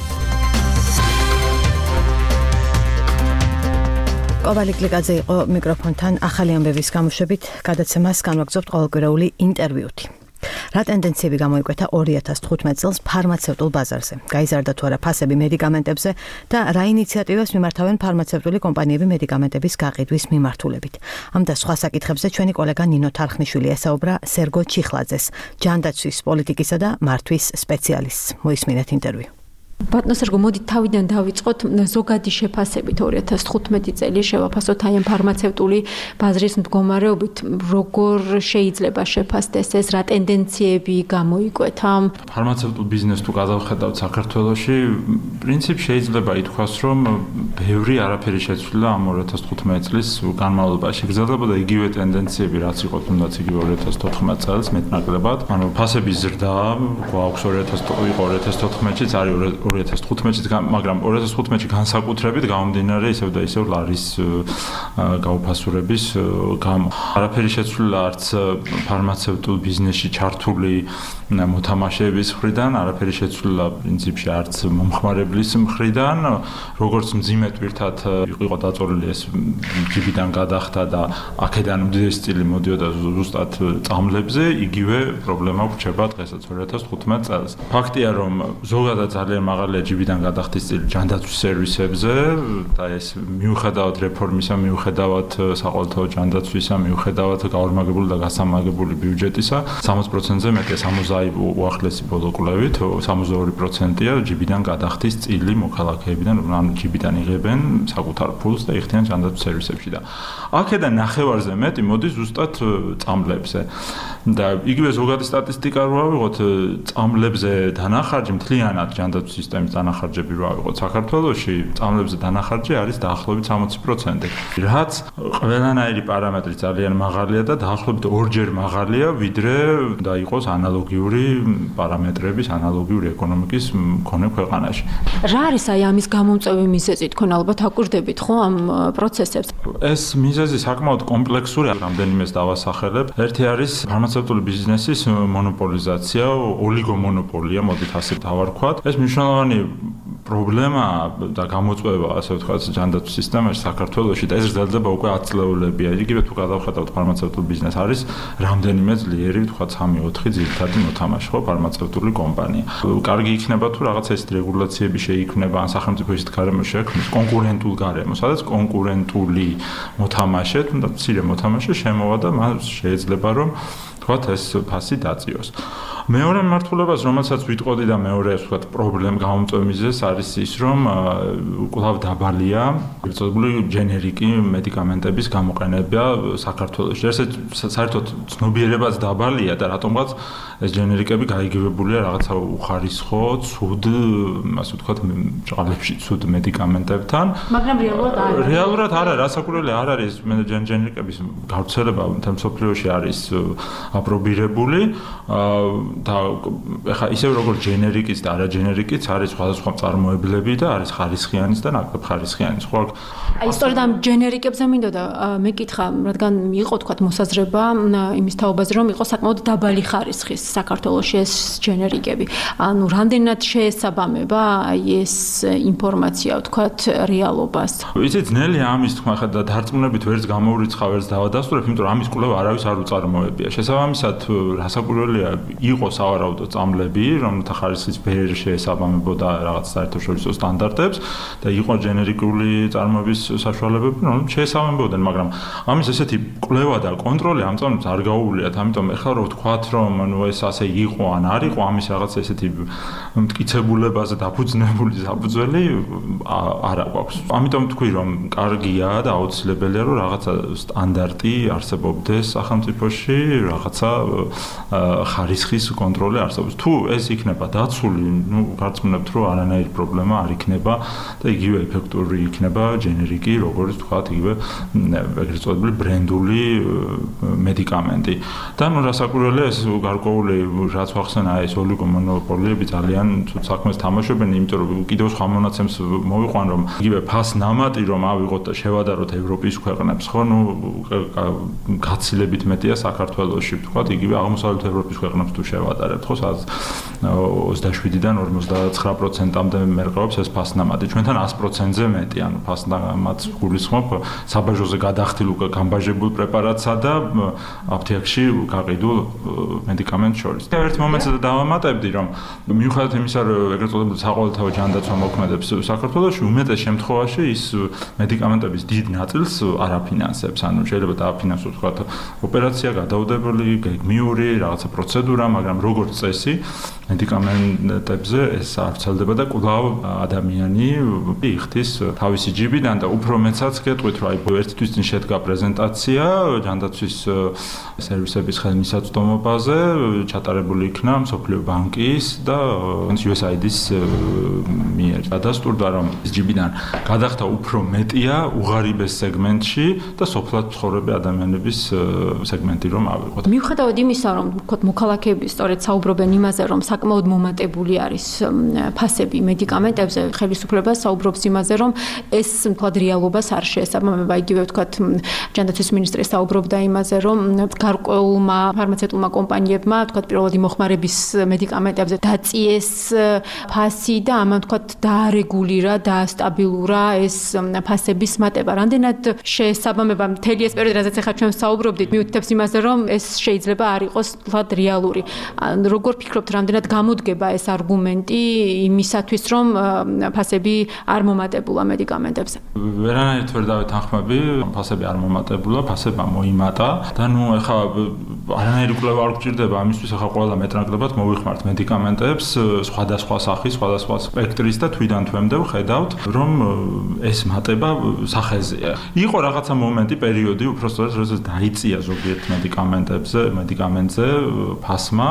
კობალი კლიკაძე იყო მიკროფონთან. ახალი ამბების გამოშვებით გადაცემას განვაგრძობთ ყოველკვირეული ინტერვიუთი. რა ტენდენციები გამოიკვეთა ორი ათას თხუთმეტ წელს ფარმაცევტულ ბაზარზე? გაიზარდა თუ არა ფასები მედიკამენტებზე და რა ინიციატივებს მიმართავენ ფარმაცევტული კომპანიები მედიკამენტების გაყიდვის მიმართულებით? ამ და სხვა საკითხებზე ჩვენი კოლეგა ნინო თარხნიშვილი ესაუბრა სერგო ჩიხლაძეს, ჯანდაცვის პოლიტიკისა და მართვის სპეციალისტს. მოისმინეთ ინტერვიუ. ბატონო სერგო, მოდით თავიდან დავიწყოთ ზოგადი შეფასებით ორი ათას თხუთმეტი წელი შევაფასოთ აი ამ ფარმაცევტული ბაზრის მდგომარეობით, როგორ შეიძლება შეფასდეს ეს, რა ტენდენციები გამოიკვეთა? ფარმაცევტულ ბიზნესს თუ გადავხედავთ საქართველოში, პრინციპ შეიძლება ითქვას, რომ ბევრი არაფერი შეცვლილა ამ ორი ათას თხუთმეტი წლის განმავლობაში. გრძელდებოდა იგივე ტენდენციები, რაც იყო თუნდაც იგივე ორი ათას თოთხმეტ წელს მეტნაკლებად. ანუ ფასების ზრდა გვაქვს ორი ათას იყო ორი ათას თოთხმეტშიც არის ორი ათას თხუთმეტში, მაგრამ ორი ათას თხუთმეტში განსაკუთრებით გამომდინარე ისევ და ისევ ლარის გაუფასურების გამო. არაფერი შეცვლილა არც ფარმაცევტულ ბიზნესში ჩართული მოთამაშეების მხრიდან, არაფერი შეცვლილა პრინციპში არც მომხმარებლის მხრიდან, როგორც მძიმე ტვირთად იყო დაწოლილი ეს ჯიბიდან გადახდა და აქედან უდიდესი წილი მოდიოდა ზუსტად წამლებზე, იგივე პრობლემა გვრჩება დღესაც ორი ათას თხუთმეტ წელს. ფაქტია, რომ ზოგადად ძალიან მაღალია ჯიბიდან გადახდის წილი ჯანდაცვის სერვისებზე და ეს მიუხედავად რეფორმისა, მიუხედავად საყოველთაო ჯანდაცვისა, მიუხედავად გაორმაგებული და გასამაგებული ბიუჯეტისა, სამოცი პროცენტზე მეტია, სამოცი უახლესი ბოლო კვლევით, სამოცდაორი პროცენტია ჯიბიდან გადახდის წილი მოქალაქეებიდან, ანუ ჯიბიდან იღებენ საკუთარ ფულს და იხდიან ჯანდაცვის სერვისებში და აქედან ნახევარზე მეტი მოდის ზუსტად წამლებზე. და იგივე ზოგადი სტატისტიკა რო ავიღოთ, წამლებზე დანახარჯი მთლიანად ჯანდაცვის სისტემის დანახარჯები რო ავიღოთ საქართველოში, წამლებზე დანახარჯი არის დაახლოებით სამოცი პროცენტი. რაც ყველანაირი პარამეტრი ძალიან მაღალია და დაახლოებით ორჯერ მაღალია, ვიდრე და იყოს ანალოგიური პარამეტრების, ანალოგიური ეკონომიკის მქონე ქვეყანაში. რა არის აი ამის გამომწვევი მიზეზი? თქვენ ალბათ აკვირდებით ხო ამ პროცესებს? ეს მიზეზი საკმაოდ კომპლექსური, რამდენიმეს დავასახელებ. ერთი არის ფარმაცევტული ბიზნესის მონოპოლიზაცია, ოლიგომონოპოლია, მოდით ასე დავარქვათ. ეს მნიშვნელოვანი პრობლემა და გამოწვევა, ასე ვთქვათ, ჯანდაცვის სისტემაში საქართველოში და ეს გრძელდება უკვე ათი წლეულებია. იგივე თუ გადავხედავთ ფარმაცევტულ ბიზნესს, არის რამდენიმე ძლიერი, ვთქვათ, სამი ოთხი ძირითადი მოთამაშე, ხო, ფარმაცევტული კომპანია. კარგი იქნება თუ რაღაც ეს რეგულაციები შეიქმნება, ან სახელმწიფო ისეთ გარემო შექმნის, კონკურენტულ გარემო, სადაც კონკურენტული მოთამაშე, თუნდაც მცირე მოთამაშე შემოვა და მას შეიძლება რომ თქვათ ეს ფასი დაწიოს. მეორე მართულებას, რომელსაც ვიტყოდი და მეორე ასე ვთქვათ, პრობლემ გამომწვევ არის ის, რომ კვლავ დაბალია ერთობლი ჯენერიკი მედიკამენტების გამოყენება საქართველოში. ესეც საერთოდ ცნობიერებაც დაბალია და რატომღაც ეს ჯენერიკები გაიგივებულია რაღაცა უხარისხო, ცუდ, ასე ვთქვათ, ჭყალებში ცუდ მედიკამენტებთან. მაგრამ რეალურად არ არის. რეალურად არა, რასაკვირველი არ არის ჯენერიკების გავრცელება მთელ მსოფლიოში არის აპრობირებული და ეხლა ისევ როგორც ჯენერიკის და არაჯენერიკის არის სხვადასხვა წარმოებლები და არის ხარისხიანიც და ნაკლებ ხარისხიანიც. ხო აი სწორედ ამ ჯენერიკებზე მინდოდა მეკითხა, რადგან იყო თქვა მოსაზრება იმის თაობაზე, რომ იყო საკმაოდ დაბალი ხარისხის საქართველოში ეს ჯენერიკები. ანუ რამდენად შეესაბამება აი ეს ინფორმაცია თქვა რეალობას. იცი ძნელია ამის თქვა ხა და დარწმუნებით ვერც გამოვრიცხავ, ვერც დავადასტურებ, იმიტომ რომ ამის კვლევა არავის არ უწარმოებია. შესაბამისად, რასაკვირველია, იყო სავარაუდო წამლები, რომელთა ხარისხის ვერ შეესაბამებოდა რაღაც საერთაშორისო სტანდარტებს და იყო ჯენერიკული წარმოების საშუალებები, რომელიც შეესაბამებოდნენ, მაგრამ ამის ესეთი კვლევა და კონტროლი ამ წამლებს არ გაუვლიათ, ამიტომ ეხლა რო ვთქვათ, რომ ანუ ეს ასე იყო ან არ იყო, ამის რაღაც ესეთი მტკიცებულებაზე დაფუძნებული საფუძველი არ აქვს. ამიტომ თქვი, რომ კარგია და აუცილებელია, რომ რაღაცა სტანდარტი არსებობდეს სახელმწიფოში, რაღაცა ხარისხის კონტროლი არსებობს. თუ ეს იქნება დაცული, ნუ გარწმუნებთ, რომ არანაირი პრობლემა არ იქნება და იგივე ეფექტური იქნება ჯენერიკი, როგორც ვთქვათ, იგივე ეგრეთ წოდებული ბრენდული მედიკამენტი. და ნუ რასაკვირველია ეს გარკვეული რაც ვახსენა ეს ოლიგომონოპოლიები ძალიან ცუდ საქმეს თამაშობენ, იმიტომ რომ კიდევ სხვა მონაცემს მოვიყვან, რომ იგივე ფას ნამატი რომ ავიღოთ და შევადაროთ ევროპის ქვეყნებს, ხო, ნუ გაცილებით მეტია საქართველოში, ვთქვათ, იგივე აღმოსავლეთ ევროპის ქვეყნებს თუ შევადარებთ, ხო, სადაც ოცდაშვიდიდან ორმოცდაცხრა პროცენტამდე მერყეობს ეს ფასნამატი. ჩვენთან ას პროცენტზე მეტი, ანუ ფასნამატს გულისხმობ საბაჟოზე გადახდილ უკვე გამბაჟებულ პრეპარატსა და აფთიაქში გაყიდულ მედიკამენტს შორის. და ერთ მომენტზე დავამატებდი, რომ მიუხედავად იმისა, რომ ეგრეთ წოდებული საყოველთაო ჯანდაცვა მოქმედებს საქართველოში, უმეტეს შემთხვევაში ის მედიკამენტების დიდ ნაწილს არ აფინანსებს, ანუ შეიძლება დააფინანსოს, ვთქვათ, ოპერაცია, გადაუდებელი, გეგმიური რაღაცა პროცედურა, მაგრამ როგორც წესი, მედიკამენტებზე ეს არ ვრცელდება და კვლავ ადამიანი იხდის თავისი ჯიბიდან და უფრო მეცაც გეტყვით, რომ აი ერთი თვის წინ შედგა პრეზენტაცია ჯანდაცვის სერვისების ხელმისაწვდომობაზე, ჩატარებული იქნა მსოფლიო ბანკის და იუ ეს აი დის მიერ. დადასტურდა, რომ ეს ჯიბიდან გადახდა უფრო მეტია უღარიბეს სეგმენტში და სოფლად მცხოვრები ადამიანების სეგმენტი რომ ავიღოთ. მიუხედავად იმისა, რომ ვთქვათ, მოქალაქეები სწორედ საუბრობენ იმაზე, რომ საკმაოდ მომატებული არის ფასები მედიკამენტებზე, ხელისუფლება საუბრობს იმაზე, რომ ეს ვთქვათ რეალობას არ შეესაბამება. იგივე ვთქვათ, ჯანდაცვის მინისტრი საუბრობდა იმაზე, რომ გარკვეულმა ფარმაცევტულმა კომპანიებმა ვთქვათ პირველადი მოხმარების მედიკამენტებზე დაწიეს ფასი და ამან ვთქვათ დაარეგულირა, დაასტაბილურა ეს ფასების მატება. რამდენად შეესაბამება მთელი ეს პერიოდი, რაზეც ახლა ჩვენ საუბრობდით, მიუთითებს იმაზე, რომ ეს შეიძლება არ იყოს ვთქვათ რეალური. როგორ ფიქრობთ, რამდენად გამოდგება ეს არგუმენტი იმისათვის, რომ ფასები არ მომატებულა მედიკამენტებზე? ვერანაირად ვერ დავეთანხმები, ფასები არ მომატებულა, ფასება მოიმატა და ნუ ახლა არანაირი კვლევა არ გვჭირდება ამისთვის, ახლა ყველა მეტრანკლებად მოვიხმართ მედიკამენტებს სხვადასხვა სახის, სხვადასხვა სპექტრის და თვიდან თვემდე ვხედავთ, რომ ეს მატება სახეზეა. იყო რაღაცა მომენტი, პერიოდი, უბრალოდ როდესაც დაიწია ზოგიერთ მედიკამენტებზე, მედიკამენტზე ფასმა,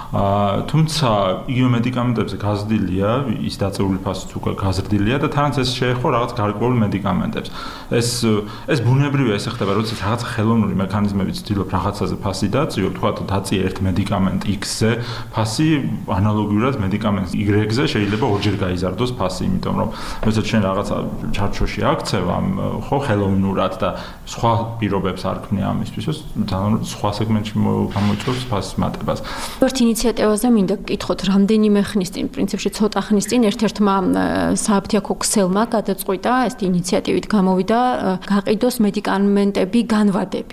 თუმცა იგივე მედიკამენტებზე გაზრდილია, ის დაწეული ფასიც უკვე გაზრდილია და თანაც ეს შეეხო რაღაც გარკვეულ მედიკამენტებს. ეს ეს ბუნებრივია, ეს ხდება, როდესაც რაღაც ხელოვნური მექანიზმები ცდილობ რაღაცაზე ფასი დაწიო, თქვათ დაწია ერთ მედიკამენტ X-ზე, ფასი ანალოგიურად მედიკამენტ Y-ზე შეიძლება ორჯერ გაიზარდოს ფასი, იმიტომ რომ როდესაც შენ რაღაცა ჩარჩოში აქცევ ამ ხო ხელოვნურად და სხვა პირობებს არ ქმნია ამისთვის, ძალიან სხვა სეგმენტში გამოიწვევს ფასის მატებას. ერთ ინიციატივაზე მინდა გკითხოთ, რამდენიმე ხნის წინ, პრინციპში ცოტა ხნის წინ ერთ-ერთმა სააფთიაქო ქსელმა გადაწყვიტა, ეს ინიციატივით გამოვიდა, გაყიდოს მედიკამენტები განვადებით.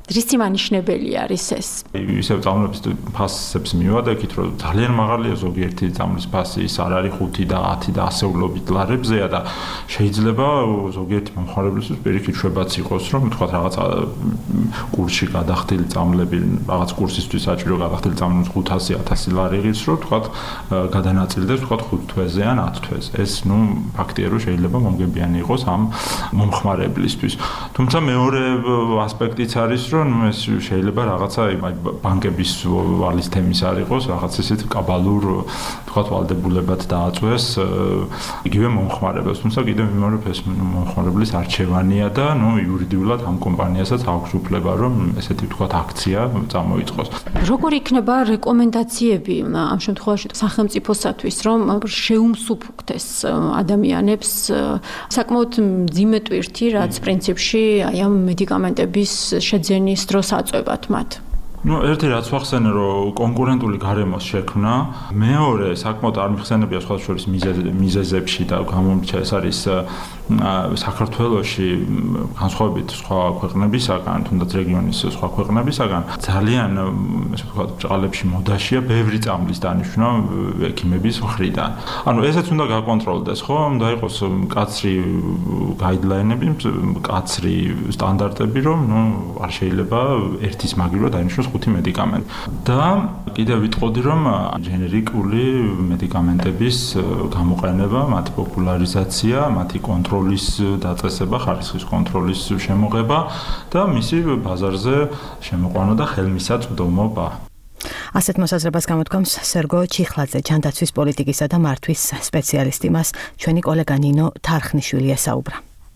რისი მანიშნებელი არის ეს? ისევ წამლების ფასებს მივადექით, რომ ძალიან მაღალია ზოგიერთი წამლის ფასი, ის არ არის ხუთი და ათი და ასეულობით ლარებზეა და შეიძლება ზოგიერთი მომხმარებლისთვის პირიქით შვებაც იყოს, რომ თქვა რაღაც კურსში გადახდილი წამლები, რაღაც კურსისთვის საჭირო გადახდილი წამლების ხუთასი ათასი ლარი ღირს, რომ თქვა გადანაწილდეს თქვა ხუთ თვეზე ან ათ თვეზე. ეს ნუ ფაქტია, რომ შეიძლება მომგებიანი იყოს ამ მომხმარებლისთვის. თუმცა მეორე ასპექტიც არის, რომ ეს შეიძლება რაღაცა ბანკების ვალის თემის არ იყოს, რაღაც ისეთ კაბალურ თქვა ვალდებულებად დააწვეს იგივე მომხმარებელს. თუმცა კიდევ ვიმეორებ ეს მომხმარებლის არჩევანია და ნუ იურიდიულად ამ კომპანიასაც აქვს უფლება, რომ ესეთი თქვა აქცია წამოიწყოს. როგორ იქნება რეკომენდაციები ამ შემთხვევაში სახელმწიფოსათვის, რომ შეუმსუბუქდეს ადამიანებს საკმაოდ მძიმე ტვირთი, რაც პრინციპში აი ამ მედიკამენტების შეძენის დროს აწვევათ მათ? Ну, ერთი რაც ვახსენე, რომ კონკურენტული გარემოს შექმნა, მეორე საკმაოდ არ მიხსენებია სხვა შორის მიზეზებში და გამომრჩა ეს არის საქართველოში განსხვავებით სხვა ქვეყნებისაგან, თუნდაც რეგიონის სხვა ქვეყნებისაგან, ძალიან ესე ვთქვათ, ბრალებში მოდაშია ბევრი წამლის დანიშვნა ექიმების მხრიდან. ანუ ესეც უნდა გაკონტროლდეს, ხო? უნდა იყოს მკაცრი გაიდლაინები, მკაცრი სტანდარტები, რომ ნუ არ შეიძლება ერთის მაგივრად დაინიშნოს ხუთი მედიკამენტი. და კიდევ ვიტყოდი, რომ ჯენერიკული მედიკამენტების გამოყენება, მათი პოპულარიზაცია, მათი კონტროლის დაწესება, ხარისხის კონტროლის შემოღება და მისი ბაზარზე შემოყვანა და ხელმისაწვდომობა. ასეთ მოსაზრებას გამოთქვამს სერგო ჩიხლაძე, ჯანდაცვის პოლიტიკისა და მართვის სპეციალისტი. მას ჩვენი კოლეგა ნინო თარხნიშვილი ესაუბრა.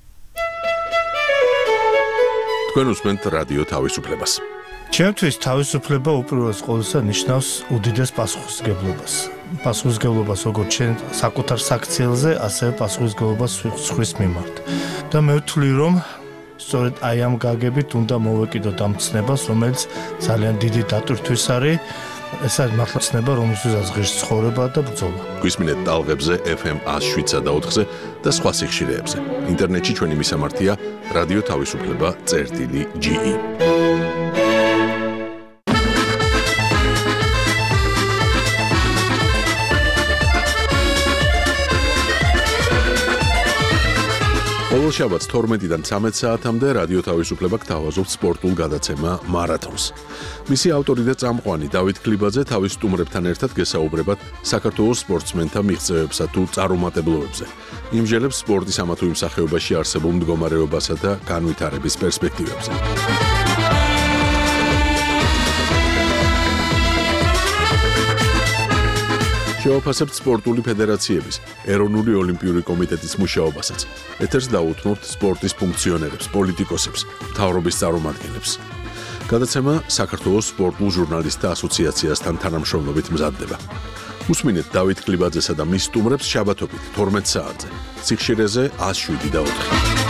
თქვენ უსმენთ რადიო თავისუფლებას. ჩემთვის თავისუფლება უპირველეს ყოვლისა ნიშნავს უდიდეს პასუხისმგებლობას. პასუხისმგებლობას როგორც ჩვენ საკუთარ საქციელზე, ასევე პასუხისმგებლობას სხვის მიმართ. და მე ვთვლი, რომ სწორედ აი ამ გაგებით უნდა მოვეკიდოთ ამ ცნებას, რომელიც ძალიან დიდი დატვირთვის არის. ეს არის მართლა ცნება, რომელსაც ღირს ცხოვრება და ბრძოლა. გვისმინეთ ტალღებზე ეფ ემ ათს შვიდსა და ოთხზე და სხვა სიხშირეებზე. ინტერნეტში ჩვენი მისამართია რადიო თავისუფლება წერტილი ჯი ი. ყოველ შაბათს თორმეტიდან ცამეტ საათამდე რადიო თავისუფლება გთავაზობთ სპორტულ გადაცემა მარათონს. მისი ავტორი და წამყვანი დავით ქლიბაძე თავის სტუმრებთან ერთად გესაუბრებათ საქართველოს სპორტსმენთა მიღწევებსა თუ წარუმატებლობებზე. იმჟელებს სპორტის ამა თუ იმ სახეობაში არსებულ მდგომარეობასა და განვითარების პერსპექტივებზე. შევაფასებთ სპორტული ფედერაციების, ეროვნული ოლიმპიური კომიტეტის მუშაობასაც. ეთერს დაუთმობთ სპორტის ფუნქციონერებს, პოლიტიკოსებს, მთავრობის წარმომადგენლებს. გადაცემა საქართველოს სპორტულ ჟურნალისტთა ასოციაციასთან თანამშრომლობით მზადდება. უსმინეთ დავით ქლიბაძესა და მის სტუმრებს შაბათობით თორმეტ საათზე. სიხშირეზე ათს შვიდი და ოთხი.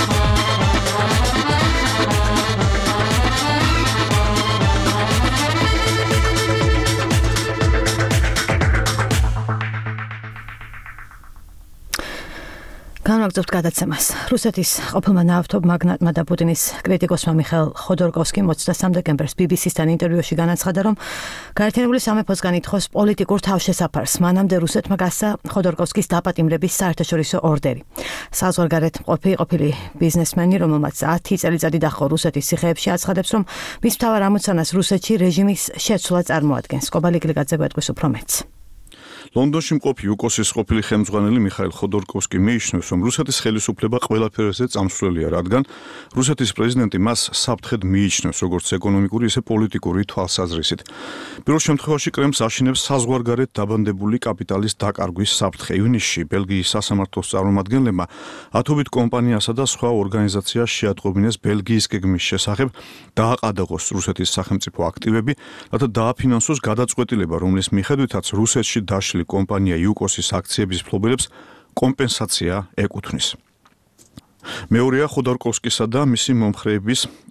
განვაგრძობთ გადაცემას. რუსეთის ყოფილმა ნავთობმაგნატმა და პუტინის კრიტიკოსმა მიხაილ ხოდორკოვსკიმ ოცდასამ დეკემბერს ბი ბი სისთან ინტერვიუში განაცხადა, რომ გაერთიანებული სამეფოსგან ითხოვს პოლიტიკურ თავშესაფარს. მანამდე რუსეთმა გასცა ხოდორკოვსკის დაპატიმრების საერთაშორისო ორდერი. საზღვარგარეთ მყოფი ყოფილი ბიზნესმენი, რომელმაც ათი წელიწადი დაჰყო რუსეთის ციხეებში, აცხადებს, რომ მის მთავარ ამოცანას რუსეთში რეჟიმის შეცვლა წარმოადგენს. კობალი გლიგაძე გვეტყვის უფრო მეტს. ლონდონში მყოფი იუკოსის ყოფილი ხელმძღვანელი მიხაილ ხოდორკოვსკი მიიჩნევს, რომ რუსეთის ხელისუფლება ყველაფერზე წამსვლელია, რადგან რუსეთის პრეზიდენტი მას საფრთხედ მიიჩნევს, როგორც ეკონომიკური, ისე პოლიტიკური თვალსაზრისით. პირველ შემთხვევაში კრემლს აშინებს საზღვარგარეთ დაბანდებული კაპიტალის დაკარგვის საფრთხე. ივნისში ბელგიის სასამართლოს წარმომადგენლებმა ათობით კომპანიასა და სხვა ორგანიზაციას შეატყობინეს ბელგიის გეგმის შესახებ დააყადაღოს რუსეთის სახელმწიფო აქტივები, რათა დააფინანსოს გადაწყვეტილება, რომლის მიხედვითაც რუსეთში დაშლილი კომპანია იუკოსის აქციების მფლობელებს კომპენსაცია ეკუთვნის. მეორეა ხოდორკოვსკისა და მისი მომხრეების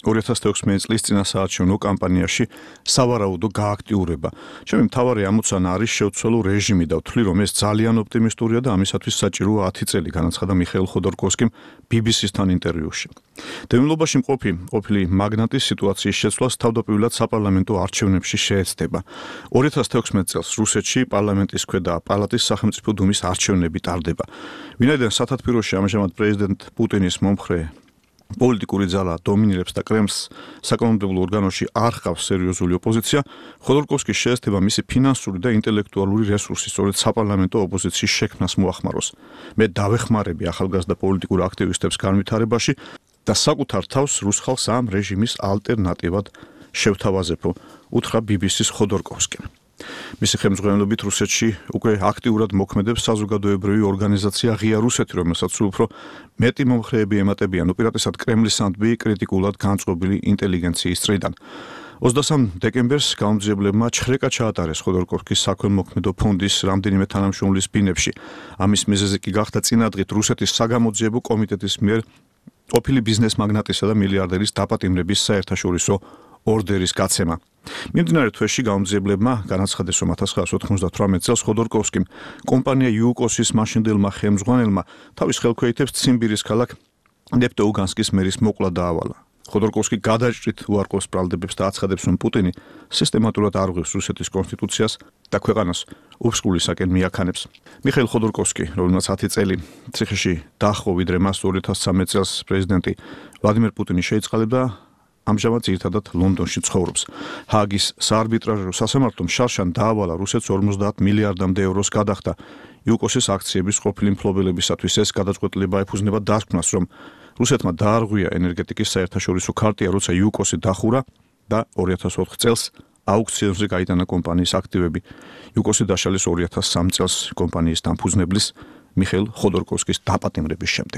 ორი ათას თექვსმეტი წლის წინასაარჩევნო კამპანიაში სავარაუდო გააქტიურება. ჩემი მთავარი ამოცანა არის შევცვალო რეჟიმი და ვთვლი, რომ ეს ძალიან ოპტიმისტურია და ამისათვის საჭიროა ათი წელი, განაცხადა მიხეილ ხოდორკოვსკიმ ბი ბი სის-თან ინტერვიუში. დევნილობაში მყოფი ყოფილი მაგნატის სიტუაციის შეცვლას თავდაპირველად საპარლამენტო არჩევნებში შეეცდება. ორი ათას თექვსმეტი წელს რუსეთში პარლამენტის ქვედა პალატის სახელმწიფო დუმის არჩევნები ტარდება. ვინაიდან სათათბიროში ამჟამად პრეზიდენტ პუტინის მომხრე პოლიტიკური ძალა დომინირებს და კრემლს საკანონმდებლო ორგანოში არ ჰყავს სერიოზული ოპოზიცია, ხოდორკოვსკის შეეცდება მისი ფინანსური და ინტელექტუალური რესურსი სწორედ საპარლამენტო ოპოზიციის შექმნას მოახმაროს. მე დავეხმარები ახალგაზრდა პოლიტიკურ აქტივისტებს განვითარებაში და საკუთარ თავს რუს ხალხს ამ რეჟიმის ალტერნატივად შევთავაზებო, უთხრა ბი ბი სის ხოდორკოვსკიმ. მისი ხელმძღვანელობით რუსეთში უკვე აქტიურად მოქმედებს საზოგადოებრივი ორგანიზაცია ღია რუსეთი, რომელსაც სულ უფრო მეტი მომხრეები ემატებიან, უპირატესად კრემლისადმი კრიტიკულად განწყობილი ინტელიგენციის წრიდან. ოცდასამ დეკემბერს გამომძიებლებმა ჩხრეკა ჩაატარეს ხოდორკოვსკის საქველმოქმედო ფონდის რამდენიმე თანამშრომლის ბინებში. ამის მიზეზი კი გახდა წინადღით რუსეთის საგამოძიებო კომიტეტის მიერ ყოფილი ბიზნეს მაგნატისა და მილიარდერის დაპატიმრების საერთაშორისო ორდერის გაცემა. მიმდინარე თვეში გამომძიებლებმა განაცხადეს, რომ ათას ცხრაასი ოთხმოცდათვრამეტი წელს ხოდორკოვსკიმ კომპანია იუკოსის მაშინდელმა ხელმძღვანელმა თავის ხელქვეითებს ციმბირის ქალაქ ნეპტოუგანსკის მერის მოკლა დაავალა. ხოდორკოვსკი გადაჭრით უარყოფს ბრალდებებს და აცხადებს, რომ პუტინი სისტემატურად არღვევს რუსეთის კონსტიტუციას და ქვეყანას უბსკულისაკენ მიაქანებს. მიხეილ ხოდორკოვსკი, რომელმაც ათი წელი ციხეში დაჰყო, ვიდრე მას ორი ათას ცხრამეტი წელს პრეზიდენტი ვლადიმერ პუტინი შეიწყალებდა, ამჟამად ძირითადად ლონდონში ცხოვრობს. ჰააგის საარბიტრაჟო სასამართლომ შარშან დაავალა რუსეთს ორმოცდაათ მილიარდამდე ევროს გადახდა იუკოსის აქციების ყოფილი მფლობელებისათვის. ეს გადაწყვეტილება ეფუძნება დასკვნას, რომ რუსეთმა დაარღვია ენერგეტიკის საერთაშორისო ქარტია, როცა იუკოსი დახურა და ორი ათას ოთხ წელს აუქციონზე გაიტანა კომპანიის აქტივები. იუკოსი დაშალეს ორი ათას სამი წელს კომპანიის დამფუძნებლის მიხეილ ხოდორკოვსკის დაპატიმრების შემდეგ.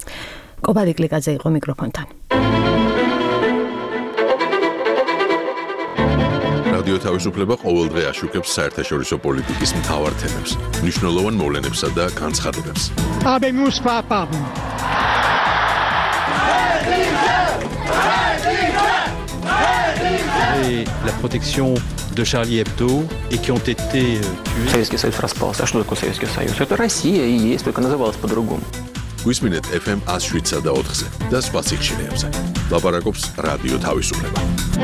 კობარი კლიკაძე იყო მიკროფონთან. რადიო თავისუფლება ყოველდღე აშუქებს საერთაშორისო პოლიტიკის მთავარ თემებს, მნიშვნელოვან მოვლენებსა და განცხადებებს. Habemus papam. Et la protection de Charlie Hebdo et qui ont été tués. Советский Союз распался. А что такое Советский Союз? Это Россия и есть, только называлась по-другому. გვისმინეთ эф эм one oh seven და ოთხზე და სხვა სიხშირეებზე. ლაპარაკობს რადიო თავისუფლება.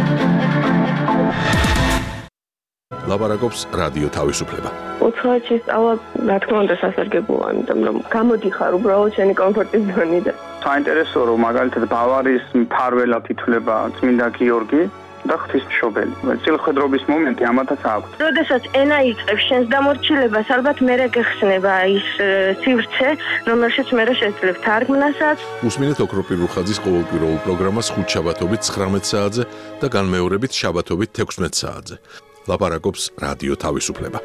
ლაპარაკობს რადიო თავისუფლება. უცხოეთში შესწავლა, რა თქმა უნდა, სასარგებლოა, იმიტომ რომ გამოდიხარ უბრალოდ შენი კომფორტის ზონიდან. საინტერესოა, რომ მაგალითად ბავარიის მფარველად ითვლება წმინდა გიორგი და ღვთისმშობელი. წილხედრობის მომენტი ამათაც აქვს. როდესაც ენა იწყებს შენს დამორჩილებას, ალბათ მერე გეხსნება ის სივრცე, რომელშიც მერე შეძლებ თარგმნასაც. უსმინეთ ოქროპირ რუხაძის ყოველკვირეულ პროგრამას ხუთშაბათობით ცხრამეტ საათზე და განმეორებით შაბათობით თექვსმეტ საათზე. ლაპარაკობს რადიო თავისუფლება.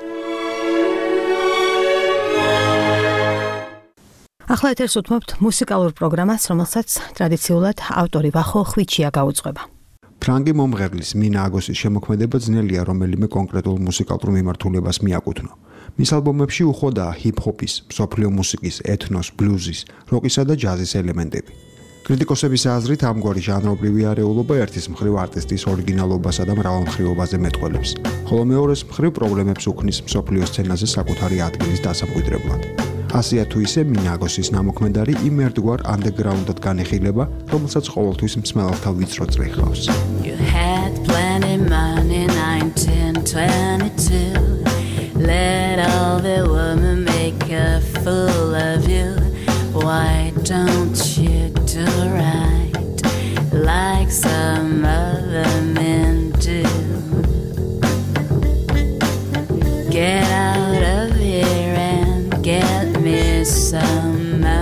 ახლა ეთერს უთმობთ მუსიკალურ პროგრამას, რომელსაც ტრადიციულად ავტორი ვახო ხვიჩია გაუძღვება. ფრანგი მომღერლის მინა აგოსის შემოქმედება ძნელია რომელიმე კონკრეტულ მუსიკალურ მიმართულებას მიაკუთვნო. მის ალბომებში უხვადაა ჰიპ-ჰოპის, მსოფლიო მუსიკის, ეთნოს, ბლუზის, როკისა და ჯაზის ელემენტები. კრიტიკოსების აზრით ამგვარი ჟანრობრივი არეულობა ერთის მხრივ არტისტის ორიგინალობასა და მრავალმხრივობაზე მეტყველებს, ხოლო მეორეს მხრივ პრობლემებს უქმნის მსოფლიო სცენაზე საკუთარი ადგილის დასამკვიდრებლად. ასეა თუ ისე მინა აგოსის ნამოქმედარი იმ ერთგვარ ანდერგრაუნდად განიხილება, რომელსაც ყოველთვის მსმელელთა ვიწრო წრე ჰყავს. You had plenty money nineteen twenty-two. Let all the women make a fool of you. Why don't you do right like some other men do? Get out of here and get me some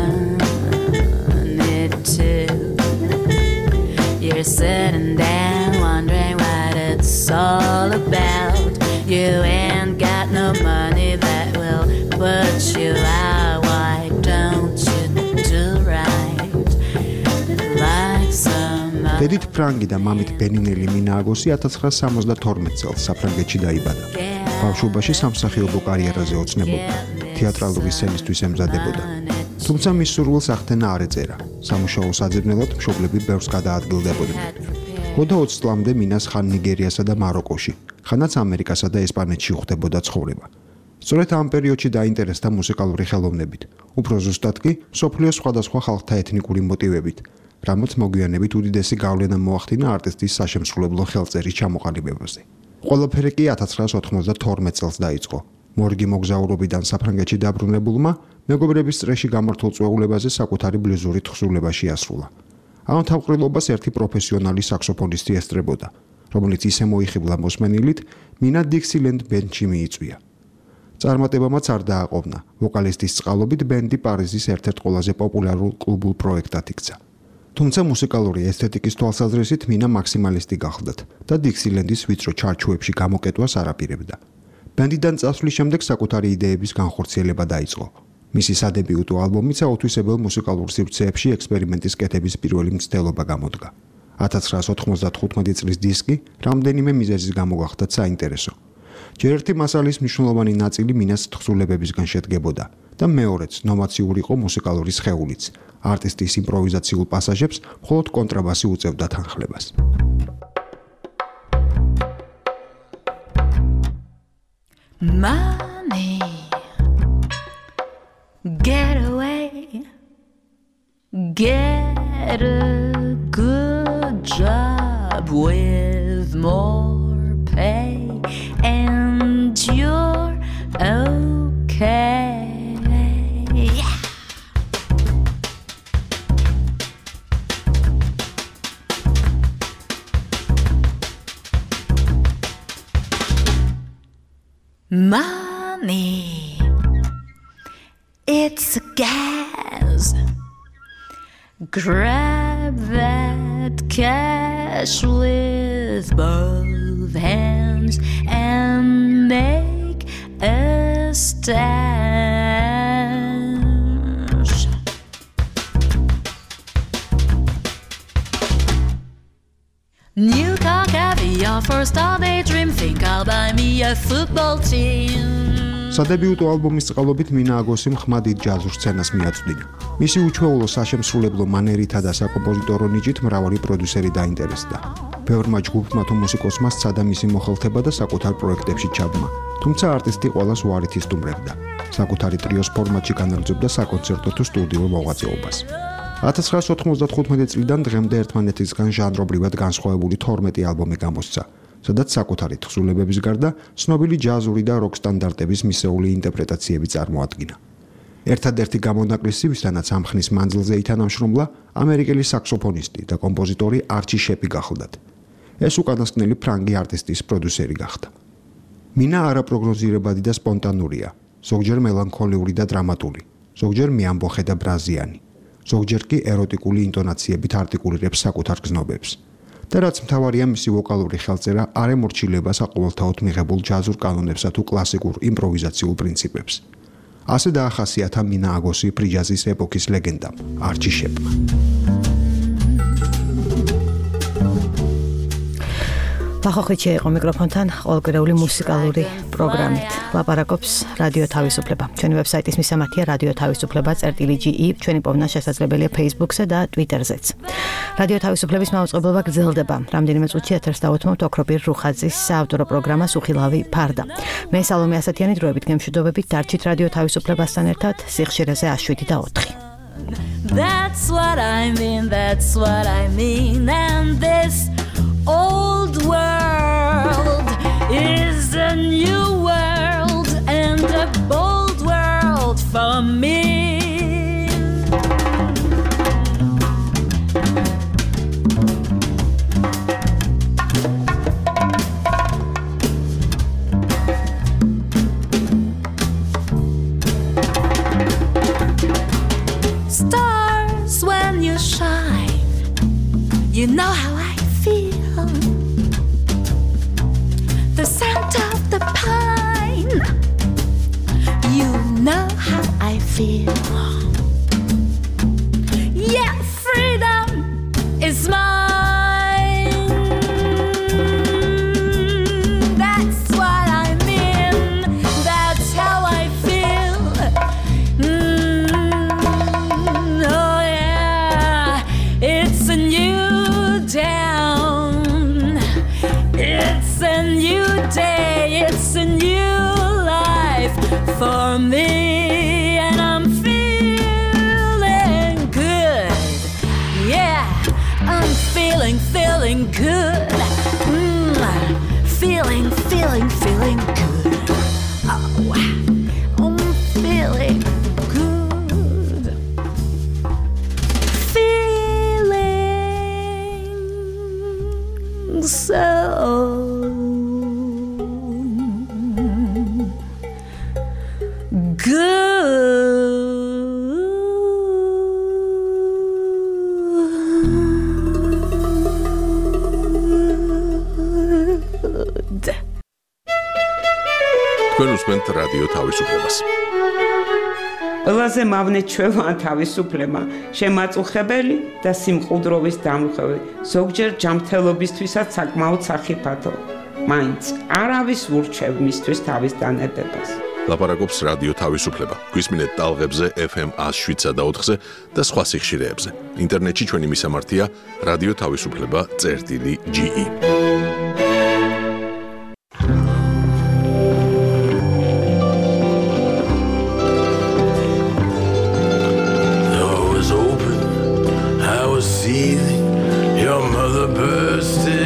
money too. You're sitting there wondering what it's all about. You ain't got no money that will put you out. Why don't you do right like some other? დედით ფრანგი და მამით ბენინელი მინა აგოსი ათას ცხრაასი სამოცდათორმეტ წელს საფრანგეთში დაიბადა. ბავშვობაში სამსახიობო კარიერაზე ოცნებობდა, თეატრალური სცენისთვის ემზადებოდა. თუმცა მის სურვილს ახდენა არ ეწერა. სამუშაო საძებნელად მშობლები ბევრს გადაადგილდებოდნენ. გოდა ოცი წლამდე მინას ხან ნიგერიასა და მაროკოში, ხანაც ამერიკასა და ესპანეთში უხდებოდა ცხოვრება. სწორედ ამ პერიოდში დაინტერესდა მუსიკალური ხელოვნებით, უფრო ზუსტად კი მსოფლიოს სხვადასხვა ხალხთა ეთნიკური მოტივებით, რამაც მოგვიანებით უდიდესი გავლენა მოახდინა არტისტის საშემსრულებლო ხელწერის ჩამოყალიბებაზე. ყველაფერი კი ათას ცხრაას ოთხმოცდათორმეტ წელს დაიწყო. მორგი მოგზაურობიდან საფრანგეთში დაბრუნებულმა მეგობრების წრეში გამართულ წვეულებაზე საკუთარი ბლუზური თხზულება შეასრულა. ამ თავყრილობას ერთი პროფესიონალი საქსოფონისტი ესწრებოდა, რომელიც ისე მოიხიბლა მოსმენილით, მინა დიქსილენდ ბენდში მიიწვია. წარმატებამაც არ დააყოვნა, ვოკალისტის წყალობით ბენდი პარიზის ერთ-ერთ ყველაზე პოპულარულ კლუბულ პროექტად იქცა. თუმცა მუსიკალური ესთეტიკის თვალსაზრისით მინა მაქსიმალისტი გახლდათ და დიქსილენდის ვიწრო ჩარჩოებში გამოკეტვას არ აპირებდა. ბენდიდან წასვლის შემდეგ საკუთარი იდეების განხორციელება დაიწყო. მისი სადებიუტო ალბომიც აუთვისებელ მუსიკალურ სივრცეებში ექსპერიმენტის კეთების პირველი მცდელობა გამოდგა. ათას ცხრაას ოთხმოცდათხუთმეტი წლის დისკი რამდენიმე მიზეზის გამო გახდა საინტერესო. ჯერ ერთი მასალის მნიშვნელოვანი ნაწილი მინას თხზულებებისგან შედგებოდა და მეორეც ნოვაციური იყო მუსიკალური სხეულიც. არტისტის იმპროვიზაციულ პასაჟებს მხოლოდ კონტრაბასი უწევდა თანხლებას. Money, get away, get a good job with more pay, and you're okay. Yeah. Money, it's a gas. Grab that cash with both hands and make a stash. New car, caviar, first holiday dream. Think I'll buy me a football team. სადებიუტო ალბომის წყალობით მინა აგოსიმ ხმადით ჯაზურ სცენას მიაწვდინა. მისი უჩვეულო საშემსრულებლო მანერითა და საკომპოზიტორო ნიჭით მრავალი პროდიუსერი დაინტერესდა. ბევრმა ჯგუფმა თუ მუსიკოსმა სცადა მისი მოხელთება და საკუთარ პროექტებში ჩაბმა. თუმცა არტისტი ყველას უარით ისტუმრებდა. საკუთარი ტრიოს ფორმატში განაგრძობდა საკონცერტო თუ სტუდიურ მოღვაწეობას. ათას ცხრაას ოთხმოცდათხუთმეტი წლიდან დღემდე ერთმანეთისგან ჟანრობრივად განსხვავებული თორმეტი ალბომი გამოსცა, სადაც საკუთარი თხზულებების გარდა ცნობილი ჯაზური და როკ სტანდარტების მისეული ინტერპრეტაციები წარმოადგინა. ერთადერთი გამონაკლისი, ვისთანაც ამ ხნის მანძილზე ითანამშრომლა, ამერიკელი საქსოფონისტი და კომპოზიტორი არჩი შეპი გახლდათ. ეს უკანასკნელი ფრანგი არტისტის პროდიუსერი გახდა. მინა არაპროგნოზირებადი და სპონტანურია, ზოგჯერ მელანქოლიური და დრამატული, ზოგჯერ მიამბოხე და ბრაზიანი, ზოგჯერ კი ეროტიკული ინტონაციებით არტიკულირებს საკუთარ გზნობებს. და რაც მთავარია, მისი ვოკალური ხელწერა არ ემორჩილება საყოველთაოდ მიღებულ ჯაზურ კანონებსა თუ კლასიკურ იმპროვიზაციულ პრინციპებს. ასე დაახასიათა მინა აგოსი ფრიჯაზის ეპოქის ლეგენდამ, არჩი შეპმა. ლახოხიჩი იყო მიკროფონთან ყოველკვირეული მუსიკალური პროგრამით. ლაპარაკობს რადიო თავისუფლება. ჩვენი ვებსაიტის მისამართია რადიო თავისუფლება წერტილი ჯი ი. ჩვენი პოვნა შესაძლებელია Facebook-ზე და Twitter-ზეც. რადიო თავისუფლების მაუწყებლობა გრძელდება. რამდენიმე წუთში ეთერს დავუთმობთ ოქროპირ რუხაძის საავტორო პროგრამა სუხილავი ფარდა. მე სალომე ასათიანი დროებით გემშვიდობებით დარჩით რადიო თავისუფლებასთან ერთად სიხშირეზე შვიდი და ოთხი. That's what I mean, that's what I mean, and this old world is a new world and a bold world for me. Stars when you shine, you know how I feel. The scent of the pine, you know how I feel. Yeah, freedom is mine. That's what I mean, that's how I feel. Mm, oh yeah, it's a new down. me, and I'm feeling good. Yeah, I'm feeling, feeling good. Mm, feeling, feeling, feeling good. Oh, I'm feeling good. Feeling so good. თქვენ უსმენთ რადიო თავისუფლებას. ყველაზე მავნე ჩვევაა თავისუფლება, შემაწუხებელი და სიმყუდროვის დამხევი, ზოგჯერ ჯანმრთელობისთვისაც საკმაოდ სახიფათო. მაინც არავის ურჩევ მისთვის თავის დანებებას. ლაპარაკობს რადიო თავისუფლება. გვისმინეთ ტალღებზე ეფ ემ one oh seven და ოთხზე და სხვა სიხშირეებზე. ინტერნეტში ჩვენი მისამართია რადიო თავისუფლება წერტილი ჯი ი. Door was open, I was seething. Your mother burst in.